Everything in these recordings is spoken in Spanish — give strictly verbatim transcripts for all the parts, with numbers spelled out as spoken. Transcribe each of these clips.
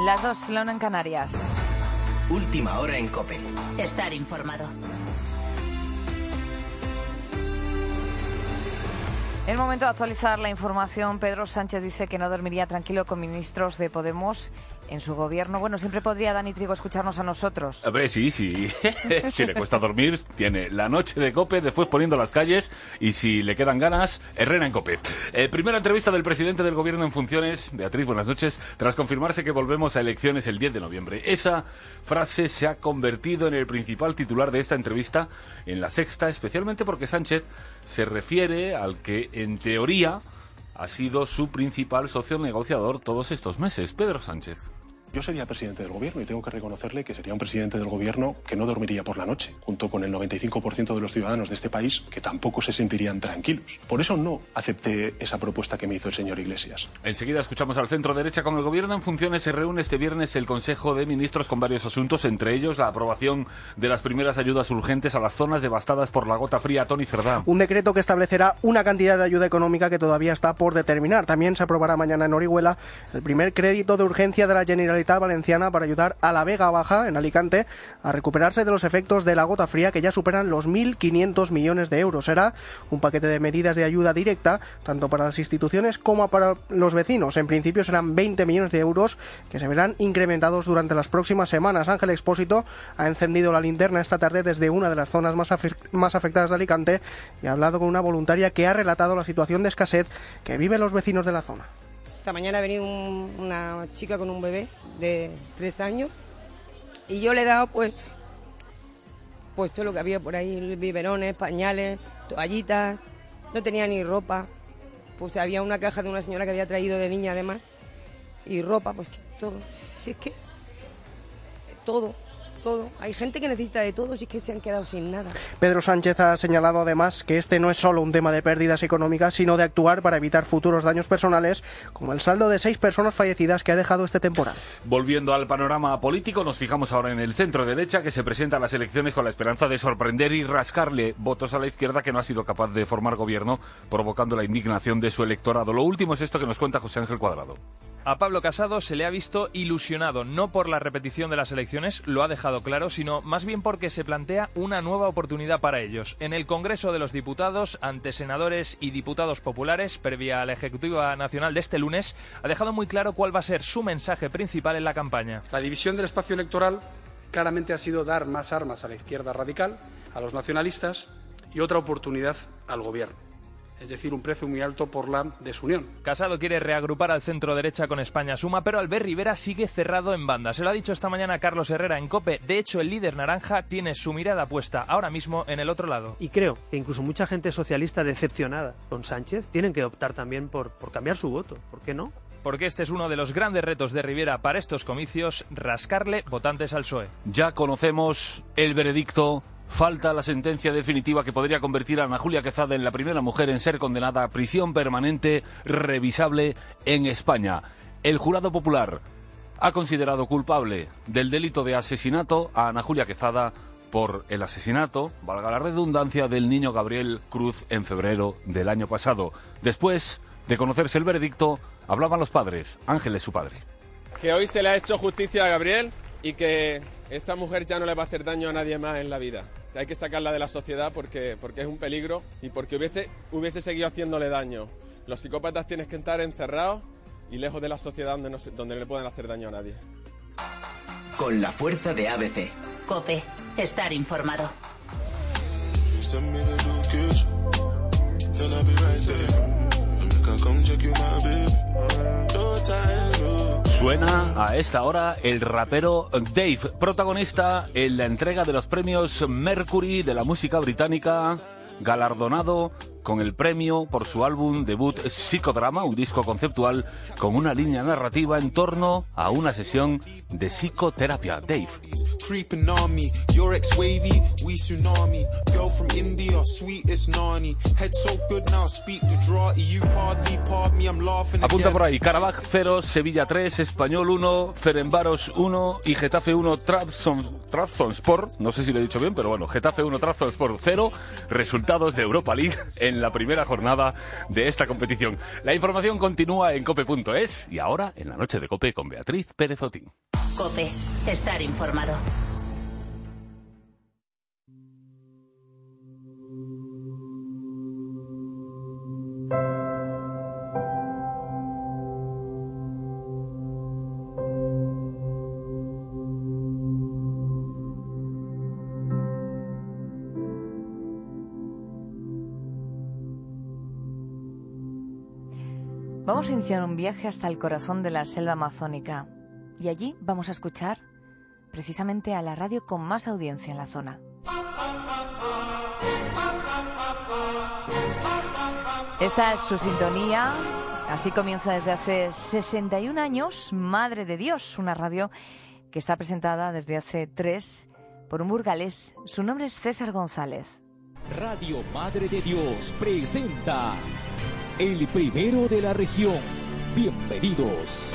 Las dos, la una en Canarias. Última hora en COPE. Estar informado. En el momento de actualizar la información, Pedro Sánchez dice que no dormiría tranquilo con ministros de Podemos en su gobierno. Bueno, siempre podría Dani Trigo escucharnos a nosotros. A ver, sí, sí. Si le cuesta dormir, tiene la noche de COPE, después poniendo las calles, y si le quedan ganas, Herrera en COPE. Eh, primera entrevista del presidente del gobierno en funciones. Beatriz, buenas noches. Tras confirmarse que volvemos a elecciones el diez de noviembre. Esa frase se ha convertido en el principal titular de esta entrevista en La Sexta, especialmente porque Sánchez se refiere al que, en teoría, ha sido su principal socio negociador todos estos meses, Pedro Sánchez. Yo sería presidente del gobierno y tengo que reconocerle que sería un presidente del gobierno que no dormiría por la noche, junto con el noventa y cinco por ciento de los ciudadanos de este país que tampoco se sentirían tranquilos. Por eso no acepté esa propuesta que me hizo el señor Iglesias. Enseguida escuchamos al centro derecha. Con el gobierno en funciones se reúne este viernes el Consejo de Ministros con varios asuntos, entre ellos la aprobación de las primeras ayudas urgentes a las zonas devastadas por la gota fría. Toni Cerdá. Un decreto que establecerá una cantidad de ayuda económica que todavía está por determinar. También se aprobará mañana en Orihuela el primer crédito de urgencia de la Generalitat Valenciana para ayudar a la Vega Baja, en Alicante, a recuperarse de los efectos de la gota fría, que ya superan los mil quinientos millones de euros. Será un paquete de medidas de ayuda directa, tanto para las instituciones como para los vecinos. En principio serán veinte millones de euros que se verán incrementados durante las próximas semanas. Ángel Expósito ha encendido la linterna esta tarde desde una de las zonas más, afect- más afectadas de Alicante y ha hablado con una voluntaria que ha relatado la situación de escasez que viven los vecinos de la zona. Esta mañana ha venido un, una chica con un bebé de tres años y yo le he dado pues, pues todo lo que había por ahí, biberones, pañales, toallitas, no tenía ni ropa, pues había una caja de una señora que había traído de niña además y ropa, pues todo, si es que todo. todo. Hay gente que necesita de todo, si es que se han quedado sin nada. Pedro Sánchez ha señalado además que este no es solo un tema de pérdidas económicas, sino de actuar para evitar futuros daños personales, como el saldo de seis personas fallecidas que ha dejado este temporal. Volviendo al panorama político, nos fijamos ahora en el centro derecha, que se presenta a las elecciones con la esperanza de sorprender y rascarle votos a la izquierda, que no ha sido capaz de formar gobierno, provocando la indignación de su electorado. Lo último es esto que nos cuenta José Ángel Cuadrado. A Pablo Casado se le ha visto ilusionado, no por la repetición de las elecciones, lo ha dejado claro, sino más bien porque se plantea una nueva oportunidad para ellos. En el Congreso de los Diputados, ante senadores y diputados populares, previa a la Ejecutiva Nacional de este lunes, ha dejado muy claro cuál va a ser su mensaje principal en la campaña. La división del espacio electoral claramente ha sido dar más armas a la izquierda radical, a los nacionalistas, y otra oportunidad al gobierno. Es decir, un precio muy alto por la desunión. Casado quiere reagrupar al centro derecha con España Suma, pero Albert Rivera sigue cerrado en banda. Se lo ha dicho esta mañana Carlos Herrera en COPE. De hecho, el líder naranja tiene su mirada puesta ahora mismo en el otro lado. Y creo que incluso mucha gente socialista decepcionada con Sánchez tienen que optar también por, por cambiar su voto. ¿Por qué no? Porque este es uno de los grandes retos de Rivera para estos comicios, rascarle votantes al P S O E. Ya conocemos el veredicto. Falta la sentencia definitiva que podría convertir a Ana Julia Quezada en la primera mujer en ser condenada a prisión permanente revisable en España. El jurado popular ha considerado culpable del delito de asesinato a Ana Julia Quezada por el asesinato, valga la redundancia, del niño Gabriel Cruz en febrero del año pasado. Después de conocerse el veredicto, hablaban los padres. Ángel es su padre. Que hoy se le ha hecho justicia a Gabriel y que esa mujer ya no le va a hacer daño a nadie más en la vida. Hay que sacarla de la sociedad porque, porque es un peligro y porque hubiese, hubiese seguido haciéndole daño. Los psicópatas tienen que estar encerrados y lejos de la sociedad donde no, donde no le pueden hacer daño a nadie. Con la fuerza de A B C. COPE. Estar informado. Suena a esta hora el rapero Dave, protagonista en la entrega de los premios Mercury de la música británica, galardonado con el premio por su álbum debut Psicodrama, un disco conceptual con una línea narrativa en torno a una sesión de psicoterapia. Dave. Apunta por ahí: Karabaj cero, Sevilla tres, Español uno, Ferencváros uno y Getafe uno, Trabzonspor, no sé si lo he dicho bien, pero bueno, Getafe uno, Trabzonspor cero. Resultados de Europa League en en la primera jornada de esta competición. La información continúa en cope punto es y ahora en la noche de COPE con Beatriz Pérez Otín. COPE, estar informado. Vamos a iniciar un viaje hasta el corazón de la selva amazónica y allí vamos a escuchar precisamente a la radio con más audiencia en la zona. Esta es su sintonía, así comienza desde hace sesenta y un años, Madre de Dios, una radio que está presentada desde hace tres por un burgalés. Su nombre es César González. Radio Madre de Dios presenta el primero de la región. Bienvenidos.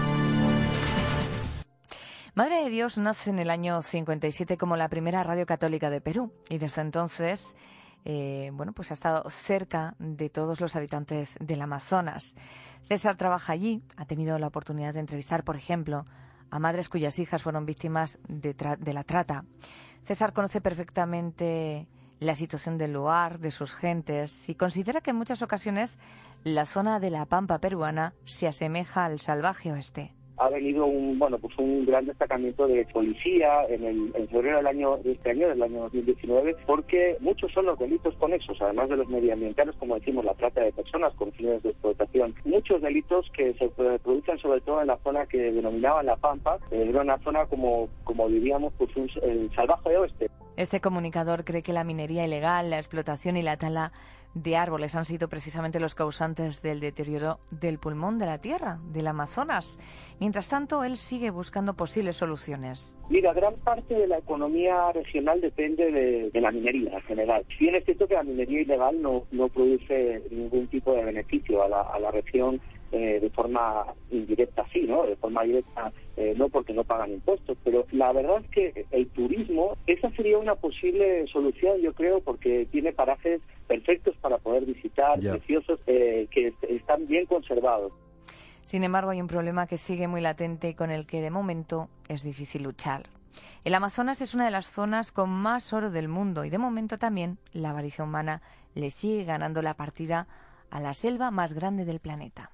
Madre de Dios nace en el año cincuenta y siete como la primera radio católica de Perú y desde entonces eh, bueno, pues ha estado cerca de todos los habitantes del Amazonas. César trabaja allí, ha tenido la oportunidad de entrevistar, por ejemplo, a madres cuyas hijas fueron víctimas de, tra- de la trata. César conoce perfectamente la situación del lugar, de sus gentes, y considera que en muchas ocasiones la zona de la pampa peruana se asemeja al salvaje oeste. Ha venido un bueno pues un gran destacamiento de policía en el en febrero del año de este año del año dos mil diecinueve, porque muchos son los delitos conexos, además de los medioambientales, como decimos, la trata de personas con fines de explotación. Muchos delitos que se producen sobre todo en la zona que denominaban la Pampa, eh, era una zona como como diríamos pues un el salvaje oeste. Este comunicador cree que la minería ilegal, la explotación y la tala de árboles han sido precisamente los causantes del deterioro del pulmón de la tierra, del Amazonas. Mientras tanto, él sigue buscando posibles soluciones. Mira, gran parte de la economía regional depende de, de la minería en general. Si bien es cierto que la minería ilegal no, no produce ningún tipo de beneficio a la, a la región, Eh, de forma indirecta sí, ¿no? De forma directa eh, no, porque no pagan impuestos, pero la verdad es que el turismo, esa sería una posible solución, yo creo, porque tiene parajes perfectos para poder visitar, yeah. preciosos, eh, que est- están bien conservados. Sin embargo, hay un problema que sigue muy latente y con el que de momento es difícil luchar. El Amazonas es una de las zonas con más oro del mundo y de momento también la avaricia humana le sigue ganando la partida a la selva más grande del planeta.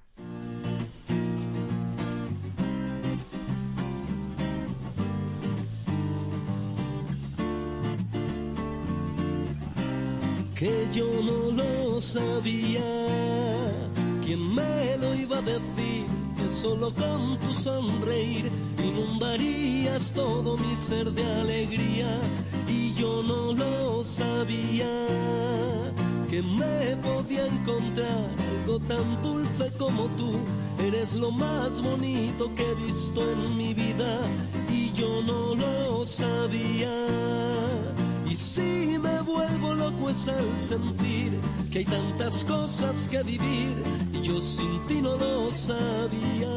Que yo no lo sabía, ¿quién me lo iba a decir? Que solo con tu sonreír inundarías todo mi ser de alegría. Y yo no lo sabía, que me podía encontrar algo tan dulce como tú. Eres lo más bonito que he visto en mi vida y yo no lo sabía. Y si me vuelvo loco es al sentir que hay tantas cosas que vivir y yo sin ti no lo sabía.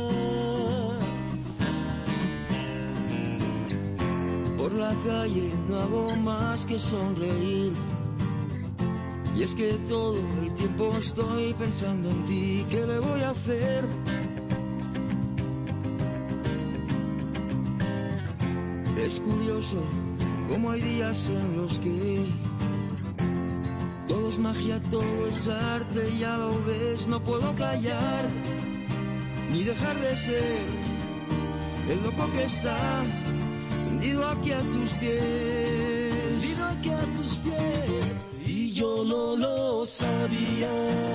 Por la calle no hago más que sonreír. Y es que todo el tiempo estoy pensando en ti, ¿qué le voy a hacer? Es curioso cómo hay días en los que todo es magia, todo es arte, ya lo ves, no puedo callar, ni dejar de ser el loco que está hundido aquí a tus pies, hundido aquí a tus pies. Y yo no lo sabía.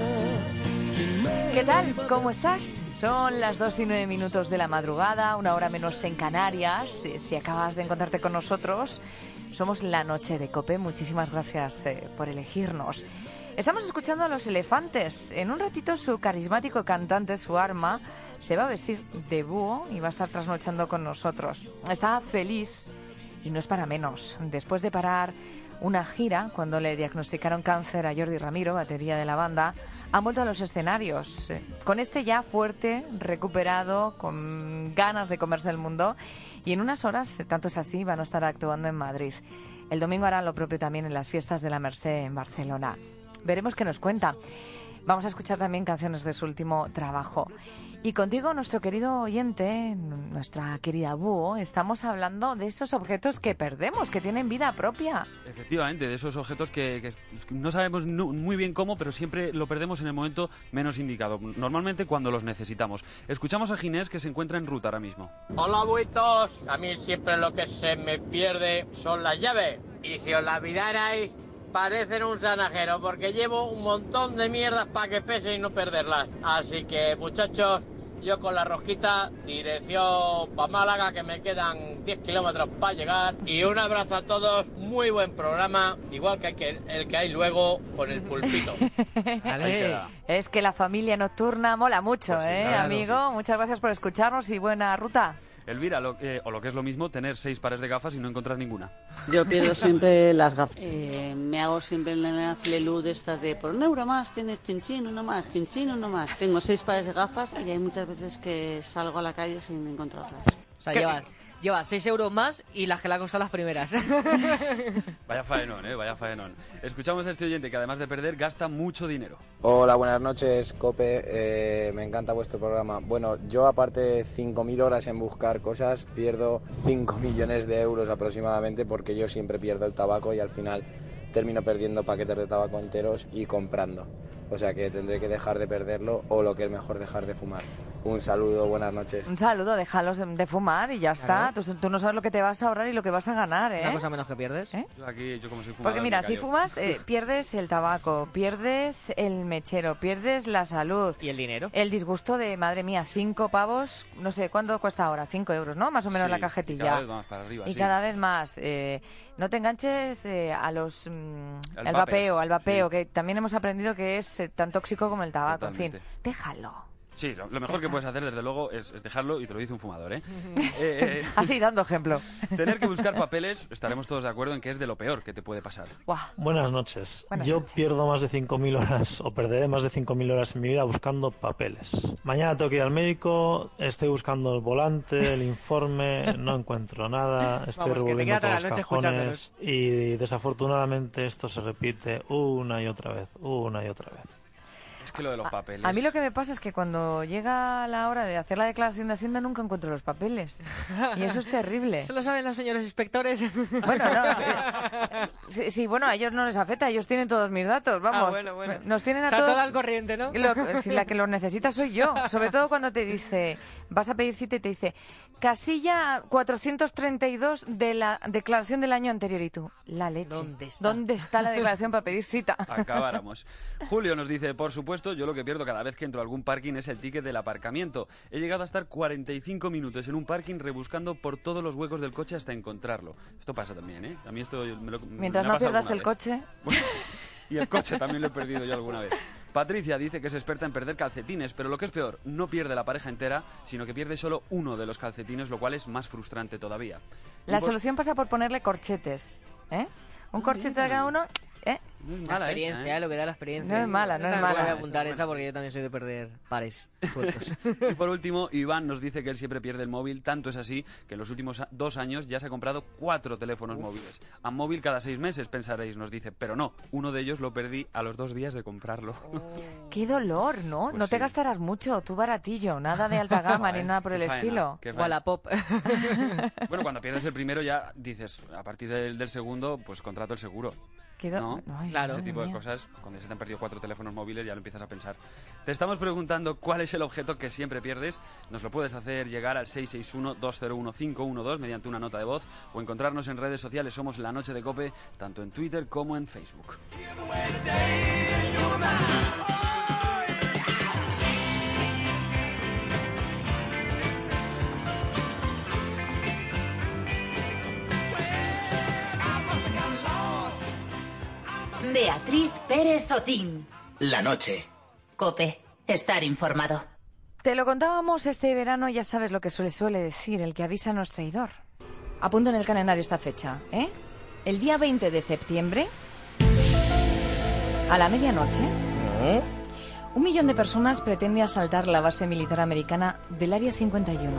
¿Qué tal? ¿Cómo estás? Son las dos y nueve minutos de la madrugada, una hora menos en Canarias. Si acabas de encontrarte con nosotros, somos La Noche de COPE. Muchísimas gracias eh, por elegirnos. Estamos escuchando a Los Elefantes. En un ratito su carismático cantante, su arma, se va a vestir de búho y va a estar trasnochando con nosotros. Está feliz y no es para menos. Después de parar una gira, cuando le diagnosticaron cáncer a Jordi Ramiro, batería de la banda, han vuelto a los escenarios, eh, con este ya fuerte, recuperado, con ganas de comerse el mundo, y en unas horas, eh, tanto es así, van a estar actuando en Madrid. El domingo harán lo propio también en las fiestas de la Mercè en Barcelona. Veremos qué nos cuenta. Vamos a escuchar también canciones de su último trabajo. Y contigo, nuestro querido oyente, nuestra querida Búho, estamos hablando de esos objetos que perdemos, que tienen vida propia. Efectivamente, de esos objetos que, que no sabemos nu- muy bien cómo, pero siempre lo perdemos en el momento menos indicado, normalmente cuando los necesitamos. Escuchamos a Ginés, que se encuentra en ruta ahora mismo. Hola, buitos. A mí siempre lo que se me pierde son las llaves. Y si os las olvidarais, parecen un sanajero, porque llevo un montón de mierdas para que pese y no perderlas. Así que, muchachos, yo con la rosquita, dirección para Málaga, que me quedan diez kilómetros para llegar. Y un abrazo a todos, muy buen programa, igual que, hay que el que hay luego con el pulpito. Vale. Es que la familia nocturna mola mucho, Pues sí, ¿eh, claro, amigo? sí. Muchas gracias por escucharnos y buena ruta. Elvira, lo, eh, o lo que es lo mismo, tener seis pares de gafas y no encontrar ninguna. Yo pierdo siempre las gafas. Eh, me hago siempre la flelu de estas de por un euro más tienes chinchín, uno más, chinchín, uno más. Tengo seis pares de gafas y hay muchas veces que salgo a la calle sin encontrarlas. O sea, lleva, lleva seis euros más y las que le han costado las primeras. Vaya faenón, ¿eh? Vaya faenón. Escuchamos a este oyente que además de perder gasta mucho dinero. Hola, buenas noches, Cope. Eh, me encanta vuestro programa. Bueno, yo aparte de cinco mil horas en buscar cosas, pierdo cinco millones de euros aproximadamente porque yo siempre pierdo el tabaco y al final termino perdiendo paquetes de tabaco enteros y comprando. O sea que tendré que dejar de perderlo o lo que es mejor, dejar de fumar. Un saludo, buenas noches. Un saludo, déjalos de fumar y ya está. Tú, tú no sabes lo que te vas a ahorrar y lo que vas a ganar, ¿eh? Una cosa menos que pierdes. ¿Eh? Yo aquí, yo como soy fumador, Porque mira, me si callo. fumas, eh, pierdes el tabaco, pierdes el mechero, pierdes la salud. ¿Y el dinero? El disgusto de, madre mía, cinco pavos, no sé, ¿cuánto cuesta ahora? Cinco euros, ¿no? Más o menos Sí, la y cajetilla. cada vez más para arriba, Y sí. cada vez más. Eh, no te enganches eh, a los... mm, Al al vapeo, vapeo, al vapeo, sí. que también hemos aprendido que es eh, tan tóxico como el tabaco. En Totalmente. fin, déjalo. Sí, lo, lo Ya mejor que está. puedes hacer, desde luego, es, es dejarlo, y te lo dice un fumador, ¿eh? eh, eh, Así, dando ejemplo. Tener que buscar papeles, estaremos todos de acuerdo en que es de lo peor que te puede pasar. Buenas noches. Buenas Yo noches. pierdo más de cinco mil horas o perderé más de cinco mil horas en mi vida buscando papeles. Mañana tengo que ir al médico, estoy buscando el volante, el informe, no encuentro nada, estoy Vamos, que te revolviendo queda toda todos la los noche cajones y desafortunadamente esto se repite una y otra vez, una y otra vez. Es que lo de los papeles... A mí lo que me pasa es que cuando llega la hora de hacer la declaración de Hacienda nunca encuentro los papeles. Y eso es terrible. Eso lo saben los señores inspectores. Bueno, no. eh, Sí, sí, bueno, a ellos no les afecta, ellos tienen todos mis datos, vamos. Ah, bueno, bueno. Nos tienen a O sea, todos. todo al corriente, ¿no? Lo- si la que los necesita soy yo. Sobre todo cuando te dice, vas a pedir cita y te dice, casilla cuatrocientos treinta y dos de la declaración del año anterior. Y tú, la leche. ¿Dónde está? ¿Dónde está la declaración para pedir cita? Acabáramos. Julio nos dice, por supuesto, yo lo que pierdo cada vez que entro a algún parking es el ticket del aparcamiento. He llegado a estar cuarenta y cinco minutos en un parking rebuscando por todos los huecos del coche hasta encontrarlo. Esto pasa también, ¿eh? A mí esto me lo, Mientras me no ha pasado pierdas el alguna vez. coche. Bueno, y el coche también lo he perdido yo alguna vez. Patricia dice que es experta en perder calcetines, pero lo que es peor, no pierde la pareja entera, sino que pierde solo uno de los calcetines, lo cual es más frustrante todavía. Y La por- solución pasa por ponerle corchetes, ¿eh? Un corchete a cada uno, ¿eh? La experiencia, ¿eh? Lo que da la experiencia. No es mala, no Yo es también mala. Voy a apuntar esa porque yo también soy de perder pares sueltos. Y por último, Iván nos dice que él siempre pierde el móvil, tanto es así que en los últimos a- dos años ya se ha comprado cuatro teléfonos móviles. A móvil cada seis meses, pensaréis, nos dice, pero no, uno de ellos lo perdí a los dos días de comprarlo. Qué dolor, ¿no? Pues no te sí. gastarás mucho, tú baratillo, nada de alta gama ni Joder, nada por qué el faena, estilo. qué faena. Wallapop. Bueno, cuando pierdes el primero ya dices, a partir del, del segundo, pues contrato el seguro. Qué do- ¿No? Ay, Claro. Ese tipo de mía. cosas, cuando se te han perdido cuatro teléfonos móviles, ya lo empiezas a pensar. Te estamos preguntando cuál es el objeto que siempre pierdes. Nos lo puedes hacer llegar al seis seis uno, dos cero uno, cinco uno dos mediante una nota de voz o encontrarnos en redes sociales. Somos La Noche de Cope, tanto en Twitter como en Facebook. Beatriz Pérez Otín. La noche. Cope. Estar informado. Te lo contábamos este verano, ya sabes lo que suele, suele decir, el que avisa no es traidor. Apunta en el calendario esta fecha, ¿eh? El día veinte de septiembre, a la medianoche, un millón de personas pretende asaltar la base militar americana del Área cincuenta y uno.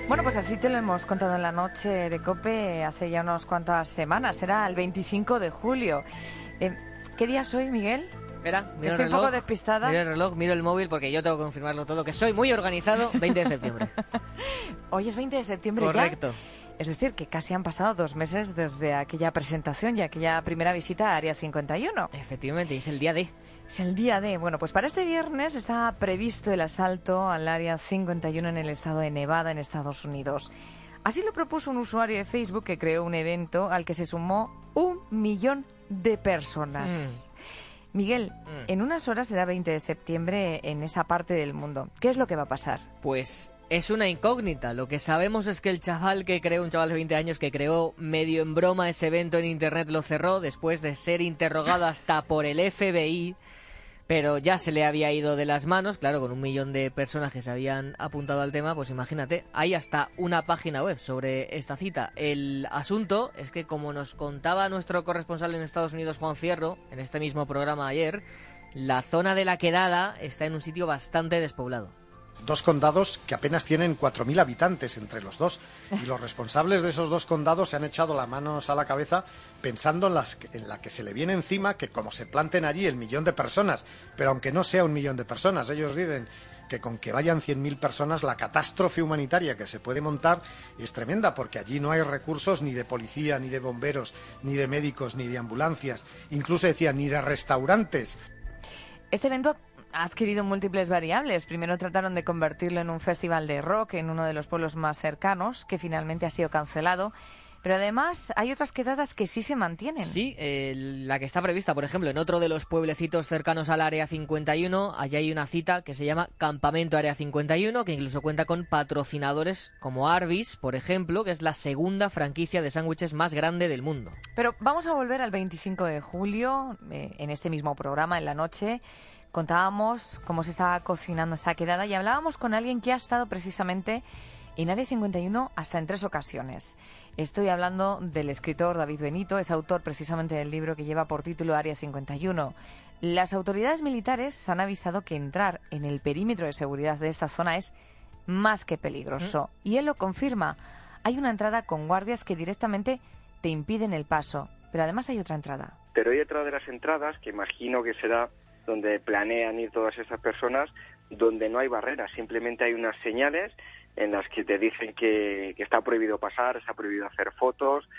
Bueno, pues así te lo hemos contado en la noche de COPE hace ya unas cuantas semanas. Era el veinticinco de julio. Eh, ¿Qué día es hoy, Miguel? Espera, miro Estoy el reloj, un poco despistada. Miro el reloj, miro el móvil porque yo tengo que confirmarlo todo, que soy muy organizado. veinte de septiembre. Hoy es veinte de septiembre ya. Correcto. Es decir, que casi han pasado dos meses desde aquella presentación y aquella primera visita a Área cincuenta y uno. Efectivamente, es el día D. Es el día D. Bueno, pues para este viernes está previsto el asalto al Área cincuenta y uno en el estado de Nevada, en Estados Unidos. Así lo propuso un usuario de Facebook que creó un evento al que se sumó un millón de personas. Mm. Miguel, mm. en unas horas será veinte de septiembre en esa parte del mundo. ¿Qué es lo que va a pasar? Pues es una incógnita. Lo que sabemos es que el chaval que creó, un chaval de veinte años que creó medio en broma ese evento en internet, lo cerró después de ser interrogado hasta por el F B I. Pero ya se le había ido de las manos, claro, con un millón de personas que se habían apuntado al tema, pues imagínate, hay hasta una página web sobre esta cita. El asunto es que, como nos contaba nuestro corresponsal en Estados Unidos, Juan Fierro, en este mismo programa ayer, la zona de la Quedada está en un sitio bastante despoblado. Dos condados que apenas tienen cuatro mil habitantes entre los dos. Y los responsables de esos dos condados se han echado las manos a la cabeza pensando en, las, en la que se le viene encima, que como se planten allí el millón de personas, pero aunque no sea un millón de personas, ellos dicen que con que vayan cien mil personas, la catástrofe humanitaria que se puede montar es tremenda, porque allí no hay recursos ni de policía, ni de bomberos, ni de médicos, ni de ambulancias, incluso decía, ni de restaurantes. Este evento ha adquirido múltiples variables. Primero trataron de convertirlo en un festival de rock en uno de los pueblos más cercanos, que finalmente ha sido cancelado. Pero además hay otras quedadas que sí se mantienen. Sí, eh, la que está prevista, por ejemplo, en otro de los pueblecitos cercanos al Área cincuenta y uno, allí hay una cita que se llama Campamento Área cincuenta y uno, que incluso cuenta con patrocinadores como Arby's, por ejemplo, que es la segunda franquicia de sándwiches más grande del mundo. Pero vamos a volver al veinticinco de julio, eh, en este mismo programa, en la noche. Contábamos cómo se estaba cocinando esa quedada y hablábamos con alguien que ha estado precisamente en Área cincuenta y uno hasta en tres ocasiones. Estoy hablando del escritor David Benito, es autor precisamente del libro que lleva por título Área cincuenta y uno. Las autoridades militares han avisado que entrar en el perímetro de seguridad de esta zona es más que peligroso. ¿Mm? Y él lo confirma. Hay una entrada con guardias que directamente te impiden el paso, pero además hay otra entrada. Pero hay otra de las entradas, que imagino que será donde planean ir todas esas personas, donde no hay barreras, simplemente hay unas señales en las que te dicen que, que está prohibido pasar, está prohibido hacer fotos,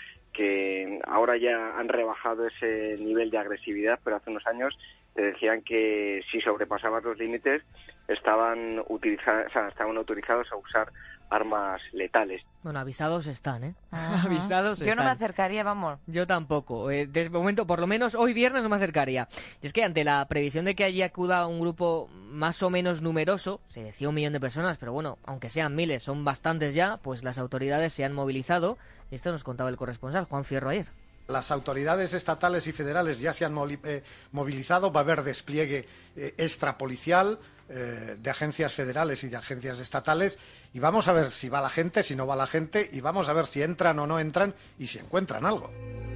que ahora ya han rebajado ese nivel de agresividad, pero hace unos años te decían que si sobrepasabas los límites estaban, utiliza- o sea, estaban autorizados a usar armas letales. Bueno, avisados están, ¿eh? Ajá. Avisados Yo están. no me acercaría, vamos. Yo tampoco. Eh, desde el momento, por lo menos hoy viernes no me acercaría. Y es que ante la previsión de que allí acuda un grupo más o menos numeroso, se decía un millón de personas, pero bueno, aunque sean miles, son bastantes ya, pues las autoridades se han movilizado. Y esto nos contaba el corresponsal, Juan Fierro, ayer. Las autoridades estatales y federales ya se han eh, movilizado, va a haber despliegue eh, extrapolicial eh, de agencias federales y de agencias estatales, y vamos a ver si va la gente, si no va la gente, y vamos a ver si entran o no entran y si encuentran algo.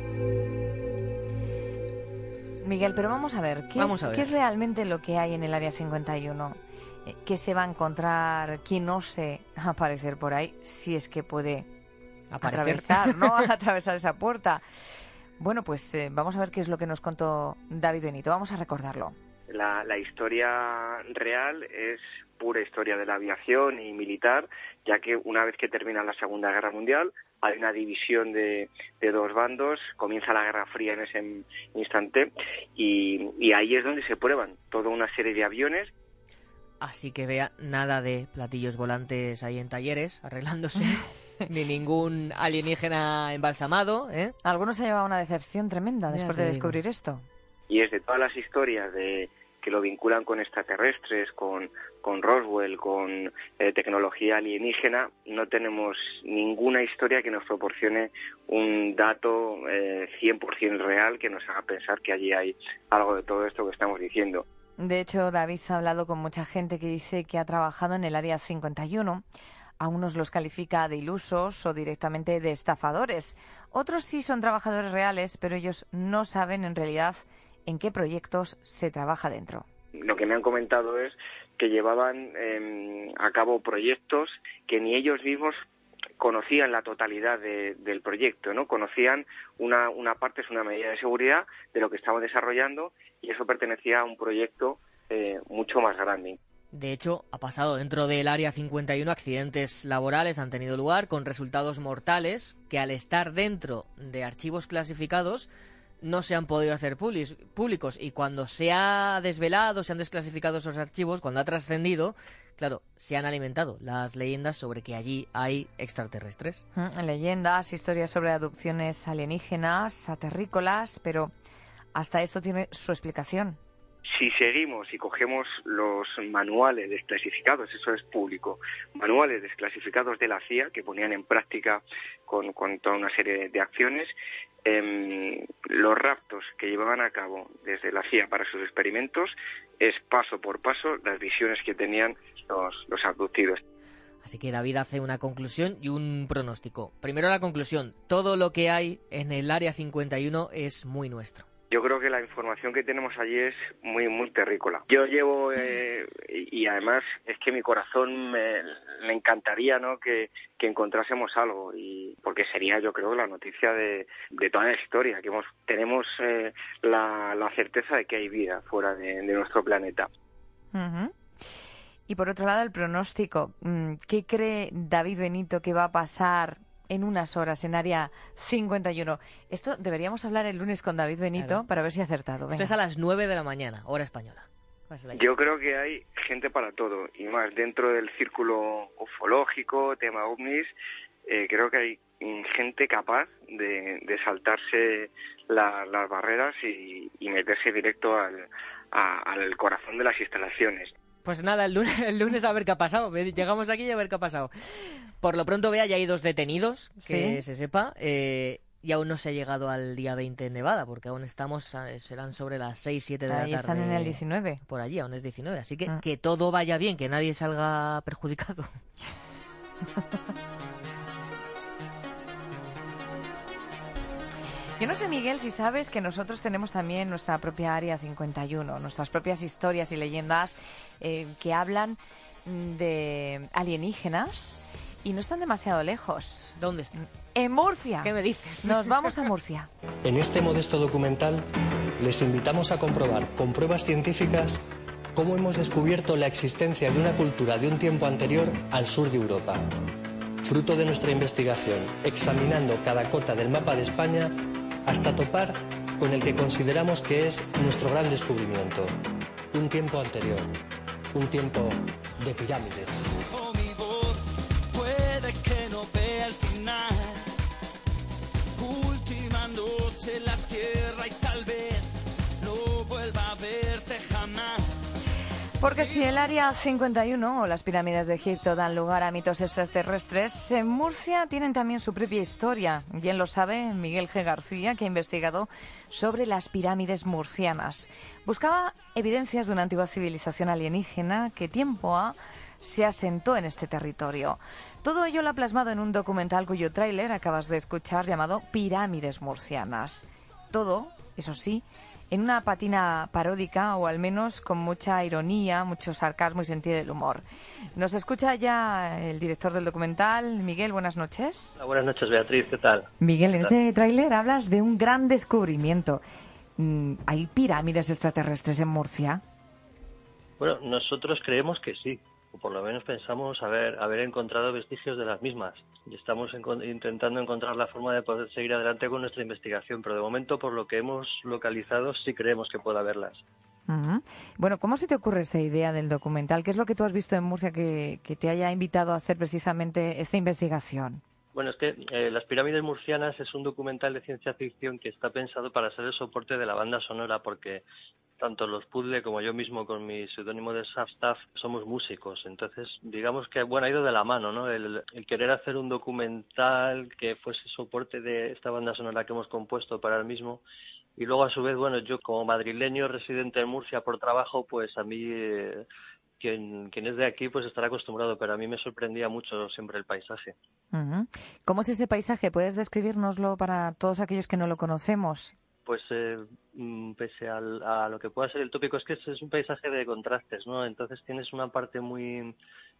Miguel, pero vamos a ver, ¿qué, Vamos es, a ver. ¿qué es realmente lo que hay en el Área cincuenta y uno? Eh, ¿Qué se va a encontrar? ¿Quién no se aparecer por ahí? Si es que puede Aparecer. atravesar, ¿no? atravesar esa puerta. Bueno, pues eh, vamos a ver qué es lo que nos contó David Benito. Vamos a recordarlo. La, la historia real es pura historia de la aviación y militar, ya que una vez que termina la Segunda Guerra Mundial hay una división de, de dos bandos, comienza la Guerra Fría en ese instante y, y ahí es donde se prueban toda una serie de aviones. Así que vea, nada de platillos volantes ahí en talleres, arreglándose, ni ningún alienígena embalsamado, ¿eh? Algunos se ha llevado una decepción tremenda después de descubrir esto. Y es de todas las historias de que lo vinculan con extraterrestres, con, con Roswell, con eh, tecnología alienígena, no tenemos ninguna historia que nos proporcione un dato eh, cien por ciento real que nos haga pensar que allí hay algo de todo esto que estamos diciendo. De hecho, David ha hablado con mucha gente que dice que ha trabajado en el Área cincuenta y uno. A unos los califica de ilusos o directamente de estafadores. Otros sí son trabajadores reales, pero ellos no saben en realidad en qué proyectos se trabaja dentro. Lo que me han comentado es que llevaban eh, a cabo proyectos que ni ellos mismos conocían la totalidad de, del proyecto, ¿no? Conocían una, una parte, es una medida de seguridad de lo que estaban desarrollando, y eso pertenecía a un proyecto eh, mucho más grande. De hecho, ha pasado dentro del Área cincuenta y uno, accidentes laborales han tenido lugar con resultados mortales que, al estar dentro de archivos clasificados, no se han podido hacer públicos, y cuando se ha desvelado, se han desclasificado esos archivos, cuando ha trascendido, claro, se han alimentado las leyendas sobre que allí hay extraterrestres. Mm, leyendas, historias sobre adopciones alienígenas, terrícolas, pero hasta esto tiene su explicación. Si seguimos y cogemos los manuales desclasificados, eso es público, manuales desclasificados de la C I A que ponían en práctica con, con toda una serie de, de acciones, eh, los raptos que llevaban a cabo desde la C I A para sus experimentos es paso por paso las visiones que tenían los, los abducidos. Así que David hace una conclusión y un pronóstico. Primero la conclusión, todo lo que hay en el Área cincuenta y uno es muy nuestro. Yo creo que la información que tenemos allí es muy, muy terrícola. Yo llevo, eh, y, y además es que mi corazón me, me encantaría, ¿no?, que, que encontrásemos algo, y porque sería, yo creo, la noticia de, de toda la historia, que hemos, tenemos eh, la, la certeza de que hay vida fuera de, de nuestro planeta. Uh-huh. Y por otro lado, el pronóstico. ¿Qué cree David Benito que va a pasar en unas horas en Área cincuenta y uno? Esto deberíamos hablar el lunes con David Benito, claro, para ver si ha acertado. Esto es a las nueve de la mañana, hora española. Yo creo que hay gente para todo, y más dentro del círculo ufológico, tema ovnis, eh, creo que hay gente capaz de, de saltarse la, las barreras y, y meterse directo al, a, al corazón de las instalaciones. Pues nada, el lunes, el lunes a ver qué ha pasado. Llegamos aquí y a ver qué ha pasado. Por lo pronto, vea, ya hay dos detenidos, que ¿sí? se sepa, eh, y aún no se ha llegado al día veinte en Nevada, porque aún estamos, serán sobre las seis, siete de la tarde. Ahí están en el diecinueve. Por allí, aún es diecinueve, así que mm. que todo vaya bien, que nadie salga perjudicado. Yo no sé, Miguel, si sabes que nosotros tenemos también nuestra propia Área cincuenta y uno, nuestras propias historias y leyendas eh, que hablan de alienígenas y no están demasiado lejos. ¿Dónde están? En Murcia. ¿Qué me dices? Nos vamos a Murcia. En este modesto documental les invitamos a comprobar con pruebas científicas cómo hemos descubierto la existencia de una cultura de un tiempo anterior al sur de Europa. Fruto de nuestra investigación, examinando cada cota del mapa de España hasta topar con el que consideramos que es nuestro gran descubrimiento. Un tiempo anterior, un tiempo de pirámides. Mi voz puede que no vea el final. Última noche en la tierra y tal vez no vuelva a verte jamás. Porque si el Área cincuenta y uno o las pirámides de Egipto dan lugar a mitos extraterrestres, en Murcia tienen también su propia historia. Bien lo sabe Miguel G. García, que ha investigado sobre las pirámides murcianas. Buscaba evidencias de una antigua civilización alienígena que tiempo ha se asentó en este territorio. Todo ello lo ha plasmado en un documental cuyo tráiler acabas de escuchar, llamado Pirámides Murcianas. Todo, eso sí, en una patina paródica, o al menos con mucha ironía, mucho sarcasmo y sentido del humor. Nos escucha ya el director del documental. Miguel, buenas noches. Hola, buenas noches, Beatriz, ¿qué tal? Miguel, en este tráiler hablas de un gran descubrimiento. ¿Hay pirámides extraterrestres en Murcia? Bueno, nosotros creemos que sí, o por lo menos pensamos haber, haber encontrado vestigios de las mismas. Y estamos en, intentando encontrar la forma de poder seguir adelante con nuestra investigación, pero de momento, por lo que hemos localizado, sí creemos que puede haberlas. Uh-huh. Bueno, ¿cómo se te ocurre esta idea del documental? ¿Qué es lo que tú has visto en Murcia que, que te haya invitado a hacer precisamente esta investigación? Bueno, es que eh, Las pirámides murcianas es un documental de ciencia ficción que está pensado para ser el soporte de la banda sonora, porque tanto los Puzzle como yo mismo, con mi seudónimo de Substaff, somos músicos. Entonces, digamos que, bueno, ha ido de la mano, ¿no? El, el querer hacer un documental que fuese soporte de esta banda sonora que hemos compuesto para el mismo. Y luego, a su vez, bueno, yo como madrileño residente en Murcia por trabajo, pues a mí... Eh, Quien, quien es de aquí pues estará acostumbrado, pero a mí me sorprendía mucho siempre el paisaje. Uh-huh. ¿Cómo es ese paisaje? ¿Puedes describírnoslo para todos aquellos que no lo conocemos? Pues eh, pese al, a lo que pueda ser el tópico, es que es un paisaje de contrastes, ¿no? Entonces tienes una parte muy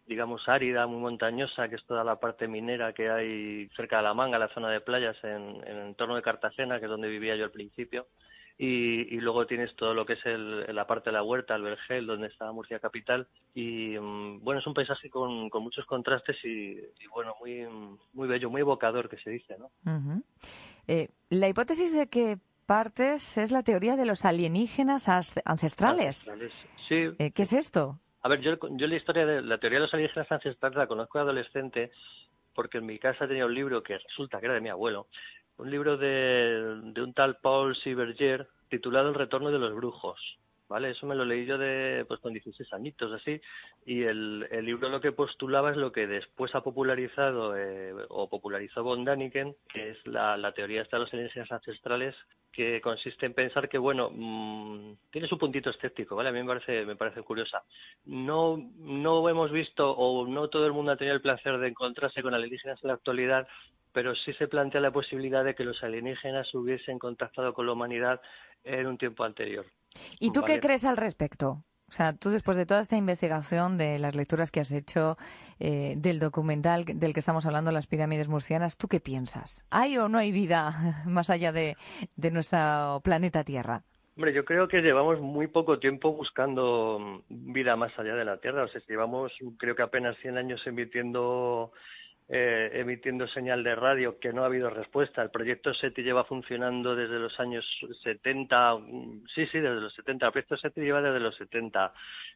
digamos, árida, muy montañosa, que es toda la parte minera que hay cerca de La Manga, la zona de playas en, en el entorno de Cartagena, que es donde vivía yo al principio. Y, y luego tienes todo lo que es el, la parte de la huerta, el Vergel, donde está Murcia capital. Y um, bueno, es un paisaje con, con muchos contrastes y, y bueno, muy, muy bello, muy evocador, que se dice, ¿no? Uh-huh. Eh, la hipótesis de que partes es la teoría de los alienígenas ancestrales. ancestrales. Sí. Eh, ¿Qué es esto? A ver, yo, yo la historia de la teoría de los alienígenas ancestrales la conozco de adolescente porque en mi casa tenía un libro que resulta que era de mi abuelo, un libro de, de un tal Paul Siberger titulado El retorno de los brujos, ¿vale? Eso me lo leí yo de, pues con dieciséis añitos, así, y el, el libro lo que postulaba es lo que después ha popularizado eh, o popularizó von Däniken, que es la, la teoría esta de los alienígenas ancestrales, que consiste en pensar que, bueno, mmm, tiene su puntito escéptico, ¿vale? A mí me parece, me parece curiosa. No, no hemos visto, o no todo el mundo ha tenido el placer de encontrarse con alienígenas en la actualidad, pero sí se plantea la posibilidad de que los alienígenas hubiesen contactado con la humanidad en un tiempo anterior. ¿Y tú ¿Vale? qué crees al respecto? O sea, tú después de toda esta investigación, de las lecturas que has hecho, eh, del documental del que estamos hablando, Las pirámides murcianas, ¿tú qué piensas? ¿Hay o no hay vida más allá de, de nuestro planeta Tierra? Hombre, yo creo que llevamos muy poco tiempo buscando vida más allá de la Tierra. O sea, llevamos, creo que apenas cien años emitiendo... Eh, emitiendo señal de radio, que no ha habido respuesta. El proyecto SETI lleva funcionando desde los años setenta, sí, sí, desde los setenta. El proyecto SETI lleva desde los setenta.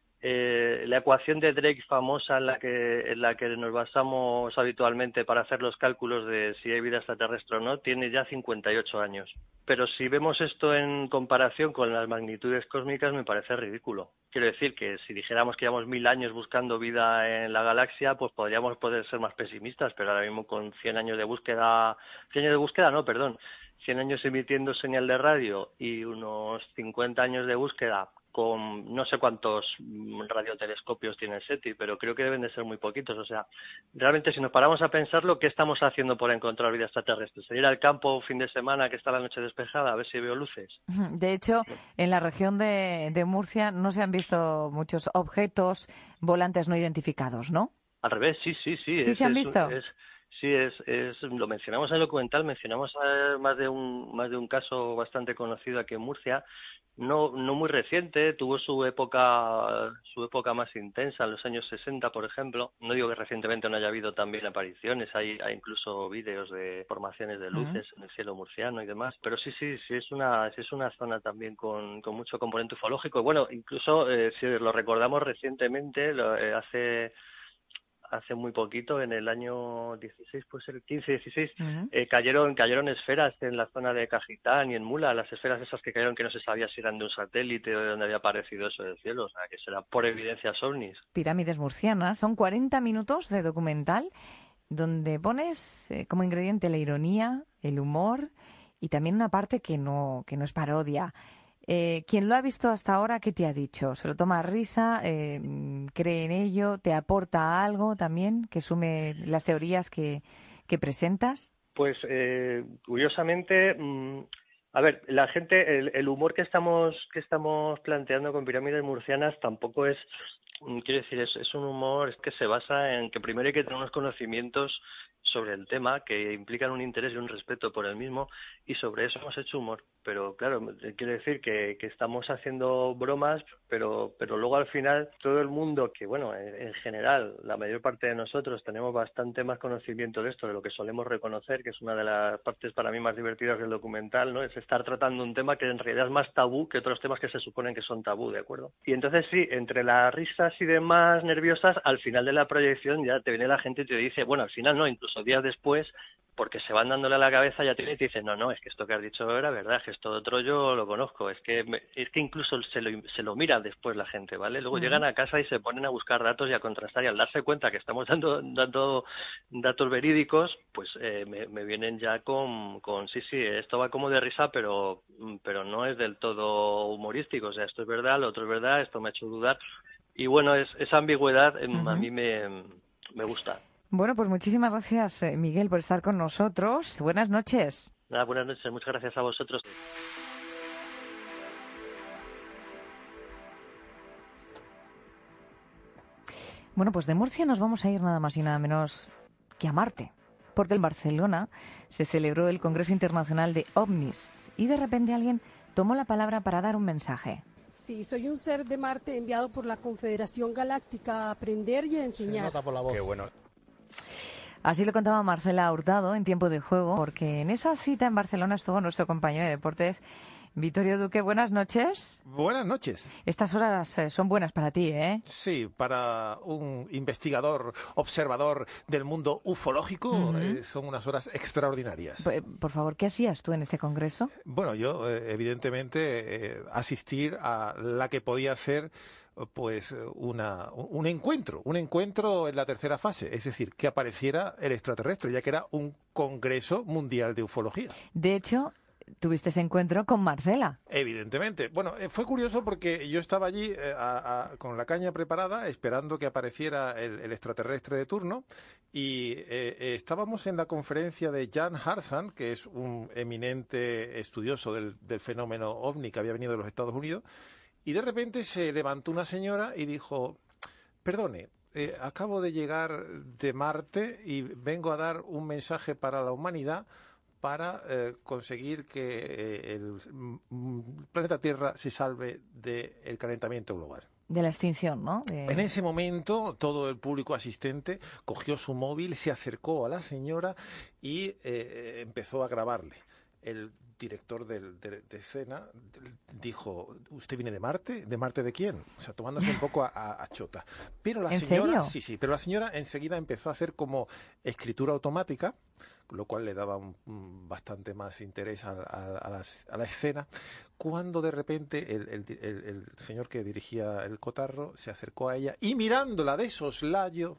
Eh, la ecuación de Drake famosa en la que en la que nos basamos habitualmente para hacer los cálculos de si hay vida extraterrestre o no tiene ya cincuenta y ocho años. Pero si vemos esto en comparación con las magnitudes cósmicas me parece ridículo. Quiero decir que si dijéramos que llevamos mil años buscando vida en la galaxia, pues podríamos poder ser más pesimistas, pero ahora mismo con cien años de búsqueda, cien años de búsqueda no, perdón, cien años emitiendo señal de radio y unos cincuenta años de búsqueda con no sé cuántos radiotelescopios tiene el SETI, pero creo que deben de ser muy poquitos. O sea, realmente si nos paramos a pensarlo, ¿qué estamos haciendo por encontrar vida extraterrestre? ¿Salir al campo un fin de semana que está la noche despejada a ver si veo luces? De hecho, en la región de, de Murcia no se han visto muchos objetos volantes no identificados, ¿no? Al revés, sí, sí, sí. ¿Sí es, se han es, visto? Es, sí, es, es, lo mencionamos en el documental, mencionamos eh, más de un más de un caso bastante conocido aquí en Murcia. No, no muy reciente, tuvo su época su época más intensa en los años sesenta, por ejemplo. No digo que recientemente no haya habido también apariciones, hay, hay incluso vídeos de formaciones de luces uh-huh. en el cielo murciano y demás. Pero sí, sí, sí es una sí es una zona también con, con mucho componente ufológico. Bueno, incluso eh, si lo recordamos recientemente, lo, eh, hace hace muy poquito, en el año dieciséis, pues el quince, dieciséis, uh-huh. eh, cayeron cayeron esferas en la zona de Cajitán y en Mula, las esferas esas que cayeron que no se sabía si eran de un satélite o de dónde había aparecido eso del cielo, o sea, que será por evidencias ovnis. Pirámides murcianas, son cuarenta minutos de documental donde pones eh, como ingrediente la ironía, el humor y también una parte que no, que no es parodia. Eh, quien lo ha visto hasta ahora, ¿qué te ha dicho? ¿Se lo toma a risa? Eh, ¿Cree en ello? ¿Te aporta algo también que sume las teorías que, que presentas? Pues eh, curiosamente, mmm, a ver, la gente, el, el humor que estamos que estamos planteando con Pirámides Murcianas tampoco es, quiero decir, es, es un humor que se basa en que primero hay que tener unos conocimientos sobre el tema que implican un interés y un respeto por el mismo, y sobre eso hemos hecho humor. Pero claro, quiero decir que, que estamos haciendo bromas, pero pero luego al final todo el mundo, que bueno, en, en general la mayor parte de nosotros tenemos bastante más conocimiento de esto de lo que solemos reconocer, que es una de las partes para mí más divertidas del documental, ¿no? Es estar tratando un tema que en realidad es más tabú que otros temas que se suponen que son tabú, ¿de acuerdo? Y entonces sí, entre las risas y demás nerviosas, al final de la proyección ya te viene la gente y te dice, bueno, al final no, incluso días después, porque se van dándole a la cabeza, ya te viene y te dicen, no, no, es que esto que has dicho era verdad, que esto otro yo lo conozco, es que me, es que incluso se lo, se lo mira después la gente, ¿vale? Luego uh-huh. llegan a casa y se ponen a buscar datos y a contrastar, y al darse cuenta que estamos dando, dando datos verídicos, pues eh, me, me vienen ya con, con, sí, sí, esto va como de risa, pero, pero no es del todo humorístico, o sea, esto es verdad, lo otro es verdad, esto me ha hecho dudar, y bueno, es, esa ambigüedad uh-huh. a mí me, me gusta. Bueno, pues muchísimas gracias, Miguel, por estar con nosotros. Buenas noches. Nada, buenas noches. Muchas gracias a vosotros. Bueno, pues de Murcia nos vamos a ir nada más y nada menos que a Marte, porque en Barcelona se celebró el Congreso Internacional de OVNIs y de repente alguien tomó la palabra para dar un mensaje. Sí, soy un ser de Marte enviado por la Confederación Galáctica a aprender y a enseñar. Se nota por la voz. Qué bueno. Así lo contaba Marcela Hurtado en Tiempo de Juego, porque en esa cita en Barcelona estuvo nuestro compañero de deportes, Vittorio Duque. Buenas noches. Buenas noches. Estas horas eh, son buenas para ti, ¿eh? Sí, para un investigador, observador del mundo ufológico, uh-huh. eh, son unas horas extraordinarias. Por, por favor, ¿qué hacías tú en este congreso? Bueno, yo, eh, evidentemente, eh, asistir a la que podía ser pues una, un encuentro, un encuentro en la tercera fase, es decir, que apareciera el extraterrestre, ya que era un congreso mundial de ufología. De hecho, tuviste ese encuentro con Marcela. Evidentemente. Bueno, eh, fue curioso porque yo estaba allí eh, a, a, con la caña preparada, esperando que apareciera el, el extraterrestre de turno, y eh, eh, estábamos en la conferencia de Jan Harsan, que es un eminente estudioso del, del fenómeno ovni que había venido de los Estados Unidos, y de repente se levantó una señora y dijo, perdone, eh, acabo de llegar de Marte y vengo a dar un mensaje para la humanidad para eh, conseguir que eh, el mm, planeta Tierra se salve del calentamiento global. De la extinción, ¿no? De... En ese momento, todo el público asistente cogió su móvil, se acercó a la señora y eh, empezó a grabarle. El director de, de, de escena dijo, ¿usted viene de Marte? ¿De Marte de quién? O sea, tomándose un poco a, a, a chota. Pero la ¿En señora, serio? Sí, sí, pero la señora enseguida empezó a hacer como escritura automática, lo cual le daba un, un bastante más interés a, a, a, la, a la escena, cuando de repente el, el, el, el señor que dirigía el cotarro se acercó a ella y mirándola de soslayo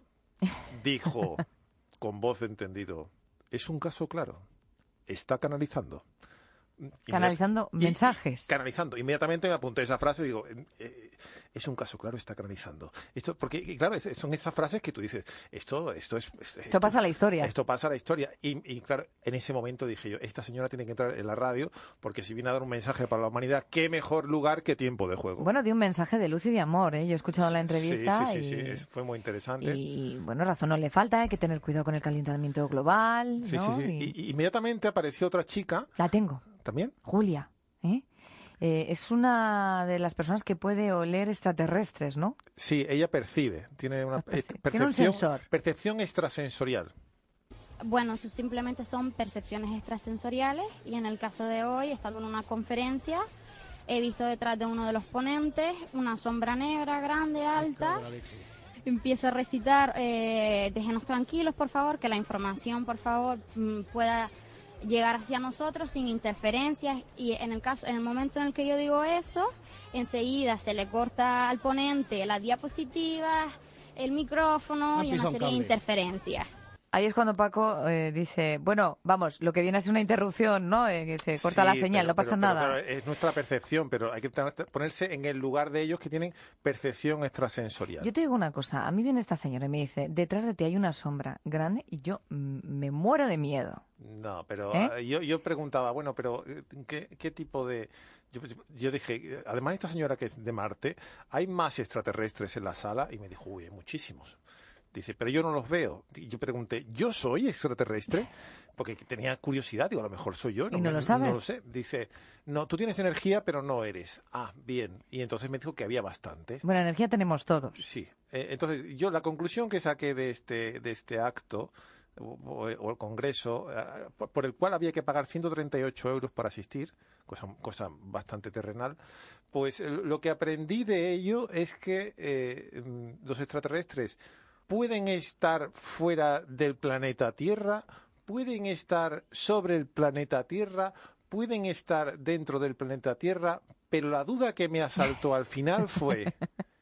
dijo, con voz de entendido, es un caso claro, está canalizando. Canalizando y, mensajes. Y, canalizando. Inmediatamente me apunté esa frase y digo, eh, es un caso claro, está canalizando. Esto, porque, claro, es, son esas frases que tú dices, esto, esto es... Esto, esto pasa a la historia. Esto pasa a la historia. Y, y, claro, en ese momento dije yo, esta señora tiene que entrar en la radio, porque si viene a dar un mensaje para la humanidad, qué mejor lugar que Tiempo de Juego. Bueno, dio un mensaje de luz y de amor, ¿eh? Yo he escuchado la entrevista. Sí, sí, sí, y... sí, fue muy interesante. Y, bueno, razón no le falta, hay que tener cuidado con el calentamiento global, Sí, ¿no? sí, sí. Y... Y, inmediatamente apareció otra chica. La tengo. ¿También? Julia. ¿Eh? Eh, es una de las personas que puede oler extraterrestres, ¿no? Sí, ella percibe, tiene una perce- percepción, tiene un sensor. percepción extrasensorial. Bueno, eso simplemente son percepciones extrasensoriales y en el caso de hoy, estando en una conferencia, he visto detrás de uno de los ponentes una sombra negra, grande, alta. Empiezo a recitar, eh, déjenos tranquilos, por favor, que la información, por favor, pueda llegar hacia nosotros sin interferencias, y en el caso, en el momento en el que yo digo eso, enseguida se le corta al ponente las diapositivas, el micrófono y una serie de interferencias. Ahí es cuando Paco eh, dice, bueno, vamos, lo que viene es una interrupción, ¿no? Eh, que se corta Sí, la señal, pero, no pasa pero, nada. Pero, claro, es nuestra percepción, pero hay que ponerse en el lugar de ellos que tienen percepción extrasensorial. Yo te digo una cosa, a mí viene esta señora y me dice, detrás de ti hay una sombra grande y yo mm, me muero de miedo. No, pero ¿Eh? yo, yo preguntaba, bueno, pero ¿qué, qué tipo de...? Yo, yo dije, además de esta señora que es de Marte, ¿hay más extraterrestres en la sala? Y me dijo, uy, hay muchísimos. Dice, pero yo no los veo. Y yo pregunté, ¿yo soy extraterrestre? Porque tenía curiosidad, digo, a lo mejor soy yo. ¿Y no me, lo sabes? No lo sé. Dice, no, tú tienes energía, pero no eres. Ah, bien. Y entonces me dijo que había bastantes. Bueno, energía tenemos todos. Sí. Eh, entonces, yo la conclusión que saqué de este, de este acto, o, o el congreso, eh, por, por el cual había que pagar ciento treinta y ocho euros para asistir, cosa, cosa bastante terrenal, pues eh, lo que aprendí de ello es que eh, los extraterrestres pueden estar fuera del planeta Tierra, pueden estar sobre el planeta Tierra, pueden estar dentro del planeta Tierra, pero la duda que me asaltó al final fue,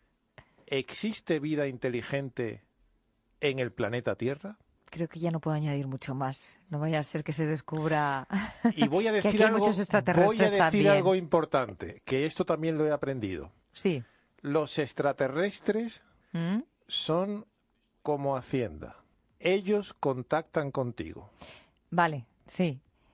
¿existe vida inteligente en el planeta Tierra? Creo que ya no puedo añadir mucho más. No vaya a ser que se descubra y voy a decir que aquí hay algo, muchos extraterrestres voy a decir también. algo importante, que esto también lo he aprendido. Sí. Los extraterrestres ¿Mm? son como Hacienda. Ellos contactan contigo. Vale, sí.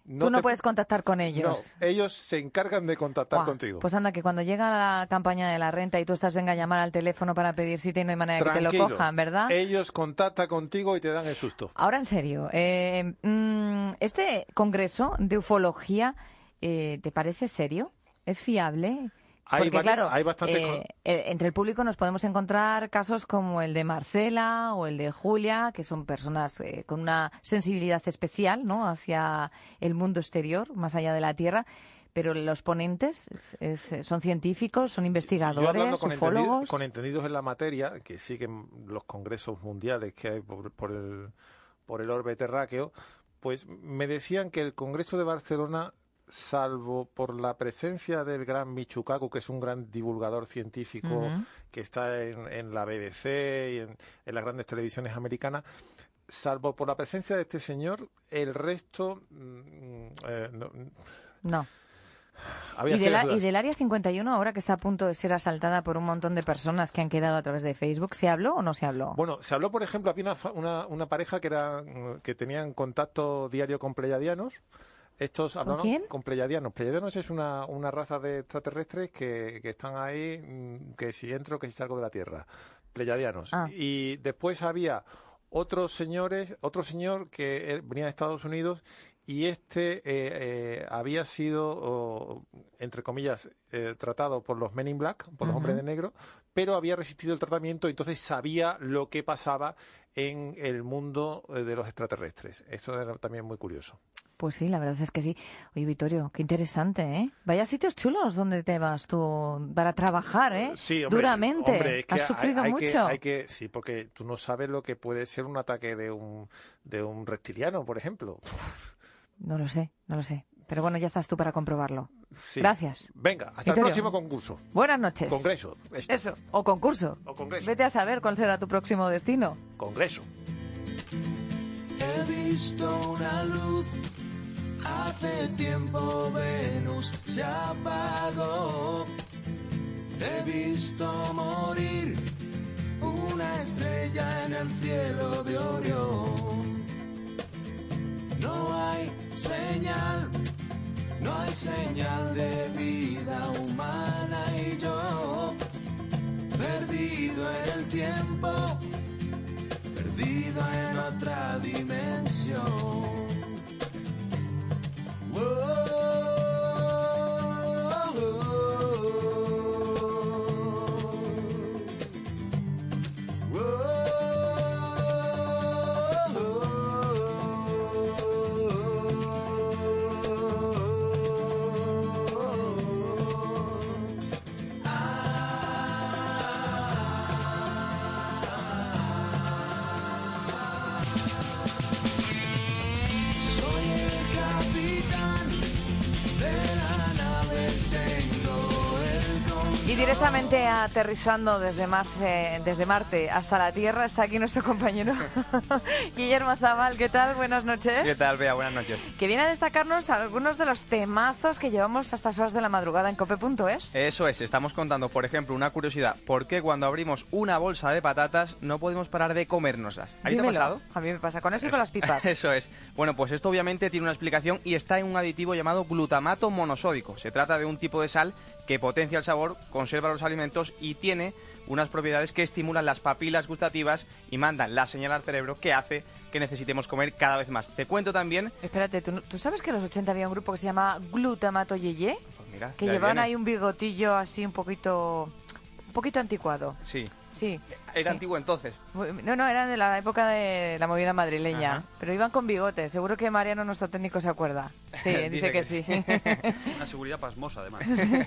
No Tú no te- puedes contactar con ellos. No, ellos se encargan de contactar Buah, contigo. Pues anda, que cuando llega la campaña de la renta y tú estás, venga a llamar al teléfono para pedir cita y no hay manera de que te lo Tranquilo. cojan, ¿verdad? Ellos contactan contigo y te dan el susto. Ahora, en serio, eh, mm, ¿este congreso de ufología eh, te parece serio? ¿Es fiable? Hay Porque, vari- claro, hay bastante eh, eh, entre el público nos podemos encontrar casos como el de Marcela o el de Julia, que son personas eh, con una sensibilidad especial, ¿no?, hacia el mundo exterior, más allá de la Tierra. Pero los ponentes es- es- son científicos, son Yo investigadores, hablando con, entendi- ufólogos. con entendidos en la materia, que siguen los congresos mundiales que hay por, por el, por el orbe terráqueo, pues me decían que el Congreso de Barcelona, salvo por la presencia del gran Michio Kaku, que es un gran divulgador científico Ujú. que está en, en la B B C y en, en las grandes televisiones americanas, salvo por la presencia de este señor, el resto... mm, eh, no, No. había Y, del a- serias y dudas. del Área cincuenta y uno, ahora que está a punto de ser asaltada por un montón de personas que han quedado a través de Facebook, ¿se habló o no se habló? Bueno, se habló, por ejemplo, había una, fa- una, una pareja que era mm, que tenían contacto diario con pleyadianos. Estos hablaban quién? con pleyadianos. Pleyadianos es una, una raza de extraterrestres que, que están ahí, mm, que si entro, que si salgo de la Tierra. Pleyadianos. Ah. Y después había otros señores, otro señor que eh, venía de Estados Unidos y este eh, eh, había sido, o, entre comillas, eh, tratado por los Men in Black, por los Ujú. hombres de negro, pero había resistido el tratamiento y entonces sabía lo que pasaba en el mundo eh, de los extraterrestres. Eso era también muy curioso. Pues sí, la verdad es que sí. Oye, Vittorio, qué interesante, ¿eh? Vaya sitios chulos donde te vas tú para trabajar, ¿eh? Sí, hombre, Duramente. hombre, es que Has hay- sufrido hay que- mucho. hay que, sí, porque tú no sabes lo que puede ser un ataque de un, de un reptiliano, por ejemplo. No lo sé, no lo sé. Pero bueno, ya estás tú para comprobarlo. Sí. Gracias. Venga, hasta Vittorio, el próximo concurso. Buenas noches. Congreso. esto. Eso, o concurso. O congreso. Vete a saber cuál será tu próximo destino. Congreso. He visto una luz, hace tiempo Venus se apagó. He visto morir una estrella en el cielo de Orión. No hay señal, no hay señal de vida humana y yo, perdido en el tiempo, perdido en otra dimensión. Soy el capitán de la nave, tengo el control. Y directamente aterrizando desde Marte, desde Marte hasta la Tierra está aquí nuestro compañero Guillermo Zabal. ¿Qué tal? Buenas noches. ¿Qué tal, Bea? Buenas noches. Que viene a destacarnos algunos de los temazos que llevamos a estas horas de la madrugada en cope punto es. Eso es, estamos contando, por ejemplo, una curiosidad. ¿Por qué cuando abrimos una bolsa de patatas no podemos parar de comérnoslas? ¿A ti te ha Dímelo. pasado? A mí me pasa con eso y con las pipas. Eso es. Bueno, pues esto obviamente tiene una explicación y está en un aditivo llamado glutamato monosódico. Se trata de un tipo de sal que potencia el sabor, conserva los alimentos y tiene unas propiedades que estimulan las papilas gustativas y mandan la señal al cerebro que hace que necesitemos comer cada vez más. Te cuento también... Espérate, ¿tú, ¿tú sabes que en los ochenta había un grupo que se llama Glutamato Yeye? Pues mira, Que de ahí llevaban viene. ahí un bigotillo así un poquito... Un poquito anticuado. Sí. Sí. Era sí. antiguo entonces. No, no, eran de la época de la movida madrileña. Ajá. Pero iban con bigote. Seguro que Mariano, nuestro técnico, se acuerda. Sí, dice, Dice que, que sí. Una seguridad pasmosa, además.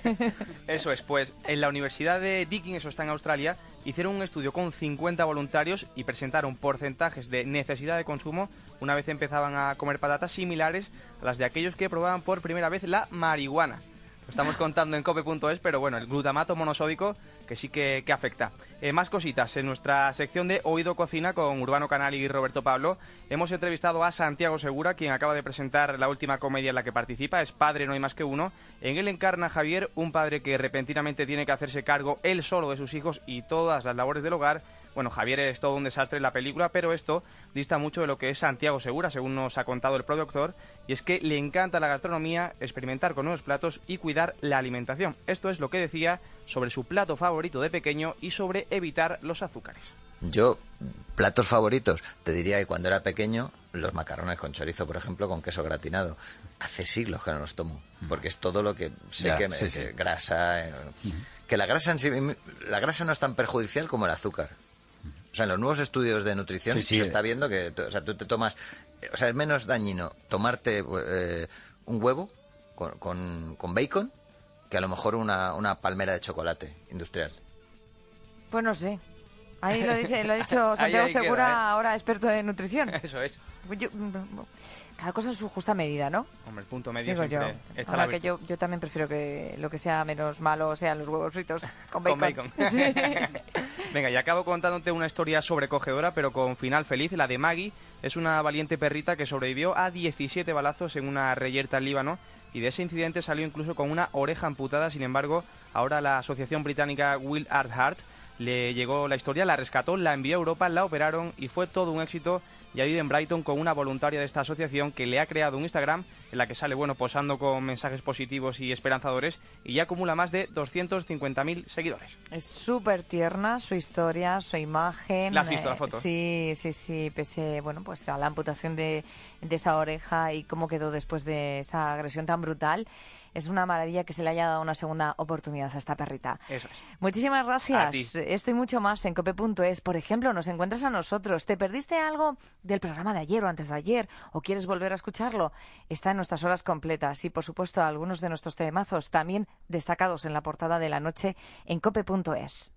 Eso es, pues en la Universidad de Deakin, eso está en Australia, hicieron un estudio con cincuenta voluntarios y presentaron porcentajes de necesidad de consumo una vez empezaban a comer patatas similares a las de aquellos que probaban por primera vez la marihuana. Lo estamos contando en cope punto es, pero bueno, el glutamato monosódico que sí que, que afecta. Eh, más cositas. En nuestra sección de Oído Cocina con Urbano Canal y Roberto Pablo hemos entrevistado a Santiago Segura, quien acaba de presentar la última comedia en la que participa, Es Padre, no hay más que uno. En él encarna a Javier, un padre que repentinamente tiene que hacerse cargo él solo de sus hijos y todas las labores del hogar. Bueno, Javier es todo un desastre en la película, pero esto dista mucho de lo que es Santiago Segura, según nos ha contado el productor, y es que le encanta la gastronomía, experimentar con nuevos platos y cuidar la alimentación. Esto es lo que decía sobre su plato favorito de pequeño y sobre evitar los azúcares. Yo, platos favoritos, te diría que cuando era pequeño, los macarrones con chorizo, por ejemplo, con queso gratinado. Hace siglos que no los tomo, porque es todo lo que sé Ya, que, me, sí, que sí. grasa... eh, que la grasa en sí, la grasa no es tan perjudicial como el azúcar. O sea, en los nuevos estudios de nutrición Sí, sí. se está viendo que, o sea, tú te tomas... O sea, es menos dañino tomarte eh, un huevo con, con, con bacon que a lo mejor una, una palmera de chocolate industrial. Pues no sé. Ahí lo dice, lo ha dicho Santiago ahí queda, Segura, ¿eh? ahora experto en nutrición. Eso es. Yo- cada cosa en su justa medida, ¿no? Hombre, el punto medio Digo yo. siempre está Ahora la que yo, yo también prefiero que lo que sea menos malo sean los huevos fritos con Con bacon. bacon. Sí. Venga, y acabo contándote una historia sobrecogedora, pero con final feliz. La de Maggie es una valiente perrita que sobrevivió a diecisiete balazos en una reyerta en Líbano, y de ese incidente salió incluso con una oreja amputada. Sin embargo, ahora la asociación británica Will Art Heart le llegó la historia, la rescató, la envió a Europa, la operaron y fue todo un éxito. Ya vive en Brighton con una voluntaria de esta asociación que le ha creado un Instagram en la que sale, bueno, posando con mensajes positivos y esperanzadores, y ya acumula más de doscientos cincuenta mil seguidores. Es súper tierna su historia, su imagen. ¿La has visto, la eh, foto? Sí, sí, sí, pese, bueno, pues a la amputación de, de esa oreja y cómo quedó después de esa agresión tan brutal. Es una maravilla que se le haya dado una segunda oportunidad a esta perrita. Eso es. Muchísimas gracias. A ti. Esto y mucho más en cope punto es. Por ejemplo, nos encuentras a nosotros. ¿Te perdiste algo del programa de ayer o antes de ayer? ¿O quieres volver a escucharlo? Está en nuestras horas completas. Y, por supuesto, algunos de nuestros temazos también destacados en la portada de la noche en cope punto es.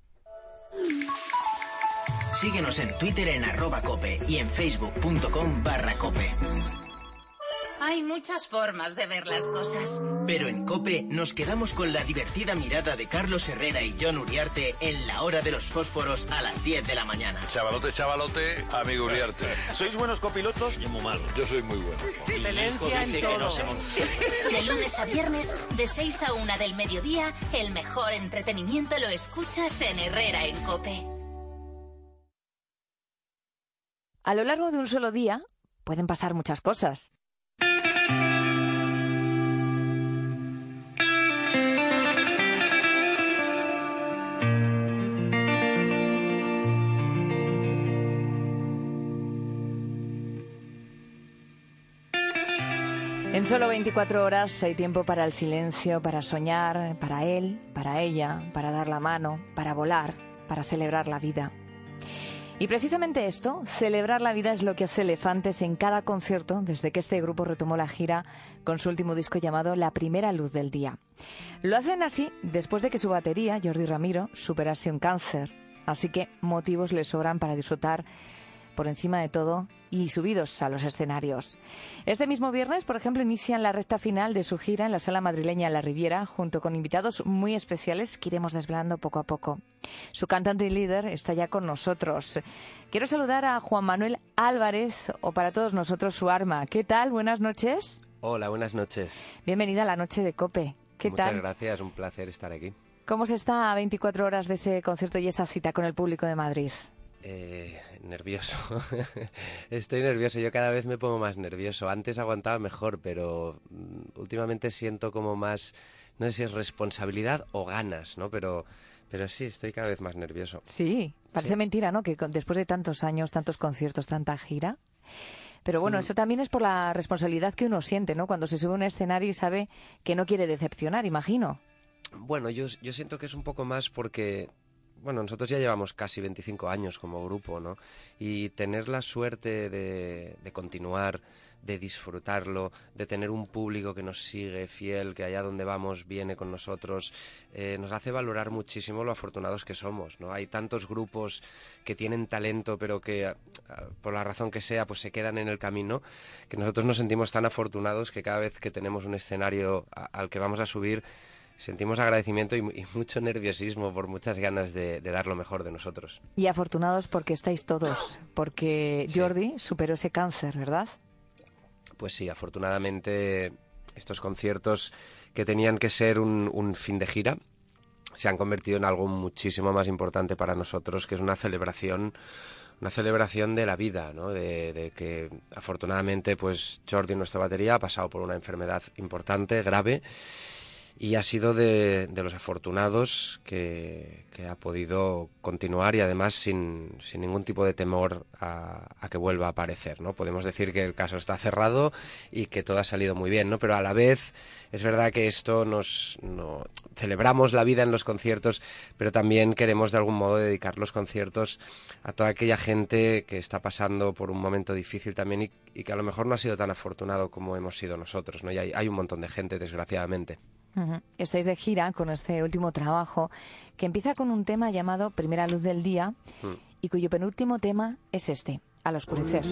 Síguenos en Twitter en arroba cope y en facebook.com barra cope. Hay muchas formas de ver las cosas. Pero en Cope nos quedamos con la divertida mirada de Carlos Herrera y John Uriarte en la hora de los fósforos a las diez de la mañana. Chavalote, chavalote, amigo Uriarte. ¿Sois buenos copilotos? Yo muy malo. Yo soy muy bueno. Excelencia en todo. De lunes a viernes, de seis a una del mediodía, el mejor entretenimiento lo escuchas en Herrera en Cope. A lo largo de un solo día pueden pasar muchas cosas. En solo veinticuatro horas hay tiempo para el silencio, para soñar, para él, para ella, para dar la mano, para volar, para celebrar la vida. Y precisamente esto, celebrar la vida, es lo que hace Elefantes en cada concierto desde que este grupo retomó la gira con su último disco llamado La Primera Luz del Día. Lo hacen así después de que su batería, Jordi Ramiro, superase un cáncer. Así que motivos le sobran para disfrutar por encima de todo y subidos a los escenarios. Este mismo viernes, por ejemplo, inician la recta final de su gira en la sala madrileña La Riviera, junto con invitados muy especiales que iremos desvelando poco a poco. Su cantante y líder está ya con nosotros. Quiero saludar a Juan Manuel Álvarez, o para todos nosotros su arma. ¿Qué tal? Buenas noches. Hola, buenas noches. Bienvenida a la noche de COPE. ¿Qué Muchas tal? gracias, un placer estar aquí. ¿Cómo se está a veinticuatro horas de ese concierto y esa cita con el público de Madrid? Eh, nervioso. Estoy nervioso, yo cada vez me pongo más nervioso. Antes aguantaba mejor, pero mm, últimamente siento como más, no sé si es responsabilidad o ganas, ¿no? Pero, pero sí, estoy cada vez más nervioso. Sí, parece Sí. mentira, ¿no? Que con- después de tantos años, tantos conciertos, tanta gira. Pero bueno, Mm. eso también es por la responsabilidad que uno siente, ¿no? Cuando se sube a un escenario y sabe que no quiere decepcionar, imagino. Bueno, yo, yo siento que es un poco más porque, bueno, nosotros ya llevamos casi veinticinco años como grupo, ¿no? Y tener la suerte de, de continuar, de disfrutarlo, de tener un público que nos sigue fiel, que allá donde vamos viene con nosotros, eh, nos hace valorar muchísimo lo afortunados que somos, ¿no? Hay tantos grupos que tienen talento, pero que a- a- por la razón que sea, pues se quedan en el camino, que nosotros nos sentimos tan afortunados que cada vez que tenemos un escenario a- al que vamos a subir, sentimos agradecimiento y, y mucho nerviosismo por muchas ganas de, de dar lo mejor de nosotros. Y afortunados porque estáis todos, porque Jordi superó ese cáncer, ¿verdad? Pues sí, afortunadamente estos conciertos que tenían que ser un, un fin de gira se han convertido en algo muchísimo más importante para nosotros, que es una celebración una celebración de la vida, ¿no? De, de que afortunadamente pues Jordi, nuestra batería, ha pasado por una enfermedad importante, grave, y ha sido de, de los afortunados que, que ha podido continuar y además sin, sin ningún tipo de temor a, a que vuelva a aparecer, ¿no? Podemos decir que el caso está cerrado y que todo ha salido muy bien, ¿no? Pero a la vez es verdad que esto nos no, celebramos la vida en los conciertos, pero también queremos de algún modo dedicar los conciertos a toda aquella gente que está pasando por un momento difícil también y, y que a lo mejor no ha sido tan afortunado como hemos sido nosotros, ¿no? Y hay, hay un montón de gente, desgraciadamente. Uh-huh. Estáis de gira con este último trabajo que empieza con un tema llamado Primera Luz del Día mm. y cuyo penúltimo tema es este, Al Oscurecer.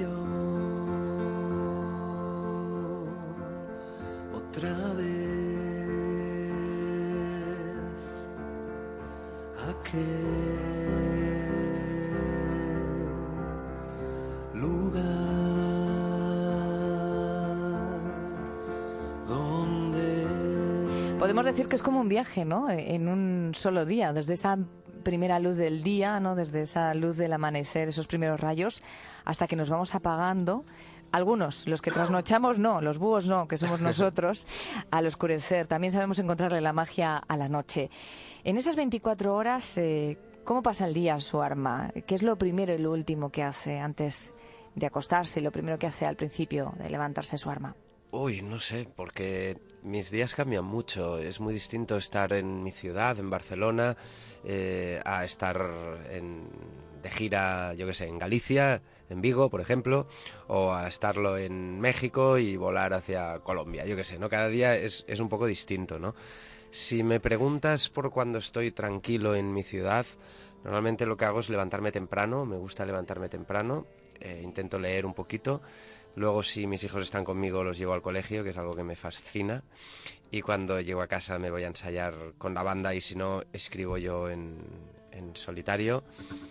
Otra vez aquel lugar donde... Podemos decir que es como un viaje, ¿no? En un solo día, desde esa primera luz del día, ¿no? Desde esa luz del amanecer, esos primeros rayos, hasta que nos vamos apagando. Algunos, los que trasnochamos, no, los búhos no, que somos nosotros, al oscurecer. También sabemos encontrarle la magia a la noche. En esas veinticuatro horas, eh, ¿cómo pasa el día su arma? ¿Qué es lo primero y lo último que hace antes de acostarse y lo primero que hace al principio de levantarse su arma? Uy, no sé, porque mis días cambian mucho. Es muy distinto estar en mi ciudad, en Barcelona, eh, a estar en, de gira, yo qué sé, en Galicia, en Vigo, por ejemplo, o a estarlo en México y volar hacia Colombia, yo qué sé, ¿no? Cada día es, es un poco distinto, ¿no? Si me preguntas por cuando estoy tranquilo en mi ciudad, normalmente lo que hago es levantarme temprano, me gusta levantarme temprano, eh, intento leer un poquito. Luego, si mis hijos están conmigo, los llevo al colegio, que es algo que me fascina. Y cuando llego a casa me voy a ensayar con la banda y si no, escribo yo en, en solitario.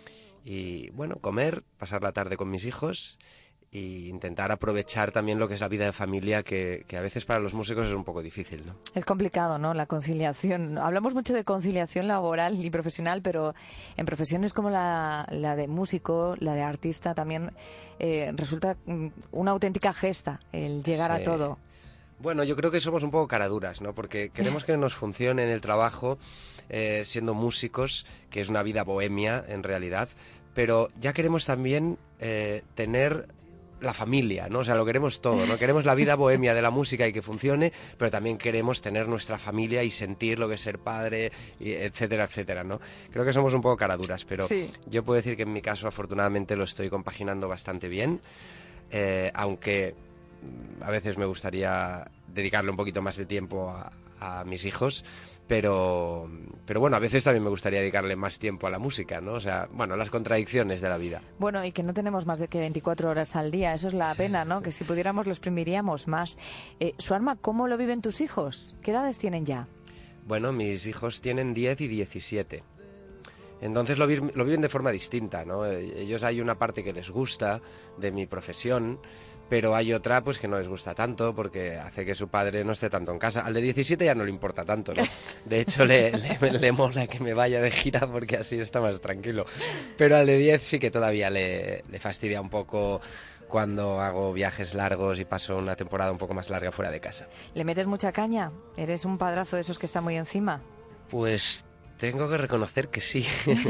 Y bueno, comer, pasar la tarde con mis hijos e intentar aprovechar también lo que es la vida de familia, que, que a veces para los músicos es un poco difícil, ¿no? Es complicado, ¿no? La conciliación. Hablamos mucho de conciliación laboral y profesional, pero en profesiones como la, la de músico, la de artista, también eh, resulta una auténtica gesta el llegar Sí. a todo. Bueno, yo creo que somos un poco caraduras, ¿no? Porque queremos que nos funcione en el trabajo eh, siendo músicos, que es una vida bohemia en realidad, pero ya queremos también eh, tener la familia, ¿no? O sea, lo queremos todo, ¿no? Queremos la vida bohemia de la música y que funcione, pero también queremos tener nuestra familia y sentir lo que es ser padre, y etcétera, etcétera, ¿no? Creo que somos un poco caraduras, pero sí. Yo puedo decir que en mi caso afortunadamente lo estoy compaginando bastante bien, eh, aunque a veces me gustaría dedicarle un poquito más de tiempo a, a mis hijos, pero pero bueno, a veces también me gustaría dedicarle más tiempo a la música, ¿no? O sea, bueno, las contradicciones de la vida. Bueno, y que no tenemos más de que veinticuatro horas al día, eso es la pena, ¿no? Que si pudiéramos lo exprimiríamos más. Eh, Suarma, ¿cómo lo viven tus hijos? ¿Qué edades tienen ya? Bueno, mis hijos tienen diez y diecisiete. Entonces lo, vi- lo viven de forma distinta, ¿no? Ellos hay una parte que les gusta de mi profesión, pero hay otra pues que no les gusta tanto porque hace que su padre no esté tanto en casa. Al de diecisiete ya no le importa tanto, ¿no? De hecho le, le, le mola que me vaya de gira porque así está más tranquilo. Pero al de diez sí que todavía le, le fastidia un poco cuando hago viajes largos y paso una temporada un poco más larga fuera de casa. ¿Le metes mucha caña? ¿Eres un padrazo de esos que está muy encima? Pues tengo que reconocer que sí.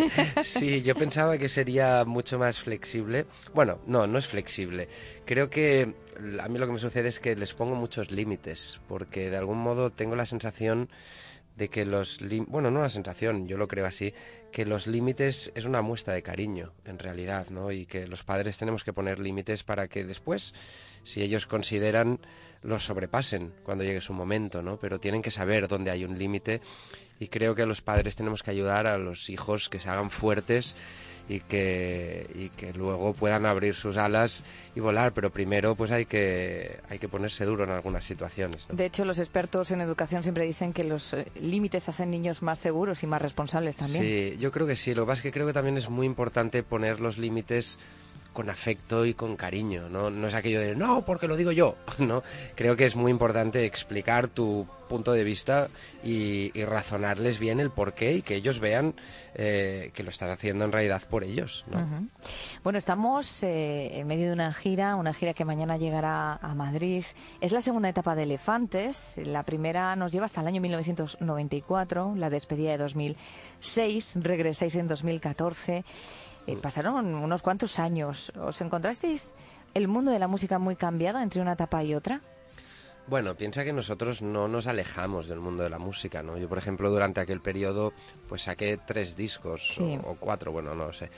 Sí, yo pensaba que sería mucho más flexible. Bueno, no, no es flexible. Creo que a mí lo que me sucede es que les pongo muchos límites, porque de algún modo tengo la sensación de que los... Lim- bueno, no la sensación, yo lo creo así, que los límites es una muestra de cariño, en realidad, ¿no? Y que los padres tenemos que poner límites para que después, si ellos consideran, los sobrepasen cuando llegue su momento, ¿no? Pero tienen que saber dónde hay un límite y creo que los padres tenemos que ayudar a los hijos que se hagan fuertes y que, y que luego puedan abrir sus alas y volar, pero primero pues hay que, hay que ponerse duro en algunas situaciones, ¿no? De hecho, los expertos en educación siempre dicen que los eh, límites hacen niños más seguros y más responsables también. Sí, yo creo que sí. Lo que pasa es que creo que también es muy importante poner los límites con afecto y con cariño, ¿no? No es aquello de, no, porque lo digo yo, ¿no? Creo que es muy importante explicar tu punto de vista y, y razonarles bien el porqué y que ellos vean eh, que lo estás haciendo en realidad por ellos, ¿no? Uh-huh. Bueno, estamos eh, en medio de una gira, una gira que mañana llegará a Madrid. Es la segunda etapa de Elefantes. La primera nos lleva hasta el año mil novecientos noventa y cuatro, la despedida de dos mil seis, regresáis en dos mil catorce. Eh, pasaron unos cuantos años. ¿Os encontrasteis el mundo de la música muy cambiado entre una etapa y otra? Bueno, piensa que nosotros no nos alejamos del mundo de la música, ¿no? Yo, por ejemplo, durante aquel periodo, pues saqué tres discos, sí. o, o cuatro, bueno, no lo sé.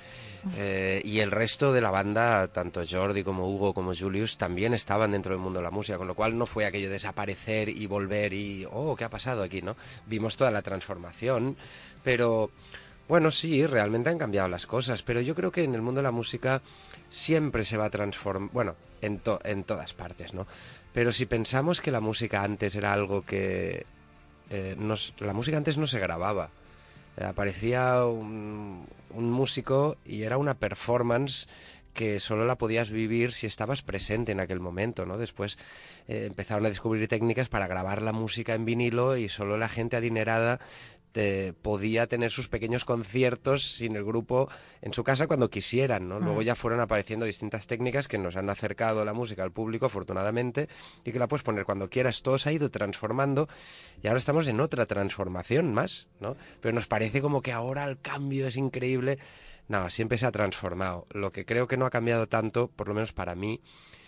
Eh, y el resto de la banda, tanto Jordi como Hugo como Julius, también estaban dentro del mundo de la música, con lo cual no fue aquello de desaparecer y volver y, oh, ¿qué ha pasado aquí, no? Vimos toda la transformación, pero... Bueno, sí, realmente han cambiado las cosas, pero yo creo que en el mundo de la música siempre se va a transformar, bueno, en, to en todas partes, ¿no? Pero si pensamos que la música antes era algo que... Eh, nos, la música antes no se grababa. Eh, aparecía un, un músico y era una performance que solo la podías vivir si estabas presente en aquel momento, ¿no? Después eh, empezaron a descubrir técnicas para grabar la música en vinilo y solo la gente adinerada Te, podía tener sus pequeños conciertos sin el grupo en su casa cuando quisieran, ¿no? Mm. Luego ya fueron apareciendo distintas técnicas que nos han acercado la música al público, afortunadamente, y que la puedes poner cuando quieras. Todo se ha ido transformando y ahora estamos en otra transformación más, ¿no? Pero nos parece como que ahora el cambio es increíble. No, siempre se ha transformado. Lo que creo que no ha cambiado tanto, por lo menos para mí,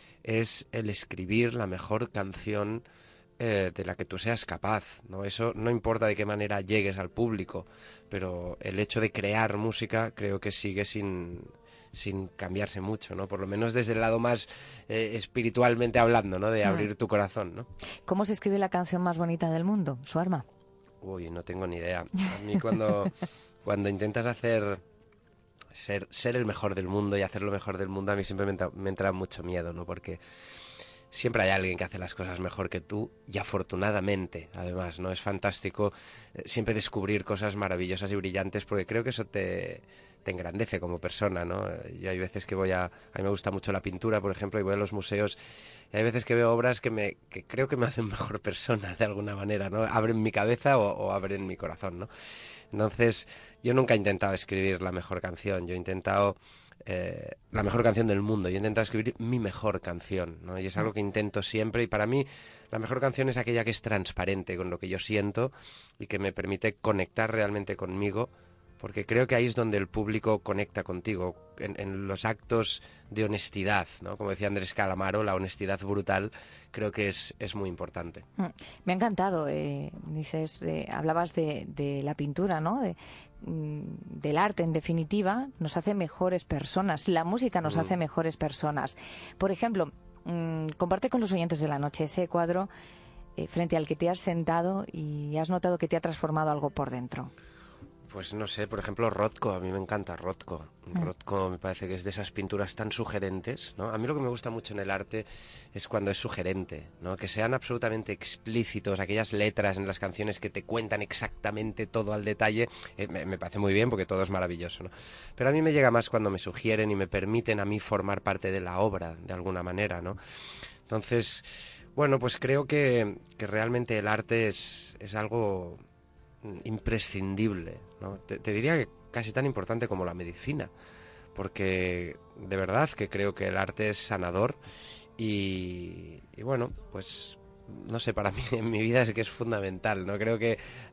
es el escribir la mejor canción Eh, de la que tú seas capaz, ¿no? Eso no importa de qué manera llegues al público, pero el hecho de crear música creo que sigue sin, sin cambiarse mucho, ¿no? Por lo menos desde el lado más eh, espiritualmente hablando, ¿no? De abrir mm. tu corazón, ¿no? ¿Cómo se escribe la canción más bonita del mundo, Suarma? Uy, no tengo ni idea. A mí cuando, cuando intentas hacer... Ser, ser el mejor del mundo y hacer lo mejor del mundo, a mí siempre me entra, me entra mucho miedo, ¿no? Porque siempre hay alguien que hace las cosas mejor que tú y afortunadamente, además, ¿no? Es fantástico eh, siempre descubrir cosas maravillosas y brillantes porque creo que eso te, te engrandece como persona, ¿no? Yo hay veces que voy a... A mí me gusta mucho la pintura, por ejemplo, y voy a los museos y hay veces que veo obras que, me, que creo que me hacen mejor persona de alguna manera, ¿no? Abren mi cabeza o, o abren mi corazón, ¿no? Entonces, yo nunca he intentado escribir la mejor canción, yo he intentado... Eh, la mejor canción del mundo. Yo he intentado escribir mi mejor canción, ¿no? Y es algo que intento siempre y para mí la mejor canción es aquella que es transparente con lo que yo siento y que me permite conectar realmente conmigo, porque creo que ahí es donde el público conecta contigo, en, en los actos de honestidad, ¿no? Como decía Andrés Calamaro, la honestidad brutal creo que es, es muy importante. Me ha encantado, eh, dices, eh, hablabas de, de la pintura, ¿no? De, del arte, en definitiva, nos hace mejores personas. La música nos mm. hace mejores personas. Por ejemplo, mmm, comparte con los oyentes de la noche ese cuadro eh, frente al que te has sentado y has notado que te ha transformado algo por dentro. Pues no sé, por ejemplo, Rothko, a mí me encanta Rothko. Mm. Rothko me parece que es de esas pinturas tan sugerentes, ¿no? A mí lo que me gusta mucho en el arte es cuando es sugerente, ¿no? Que sean absolutamente explícitos, aquellas letras en las canciones que te cuentan exactamente todo al detalle, eh, me, me parece muy bien porque todo es maravilloso, ¿no? Pero a mí me llega más cuando me sugieren y me permiten a mí formar parte de la obra, de alguna manera, ¿no? Entonces, bueno, pues creo que, que realmente el arte es, es algo... imprescindible, ¿no? Te, te diría que casi tan importante como la medicina, porque de verdad que creo que el arte es sanador y, y bueno, pues no sé, para mí en mi vida es que es fundamental, ¿no? Creo que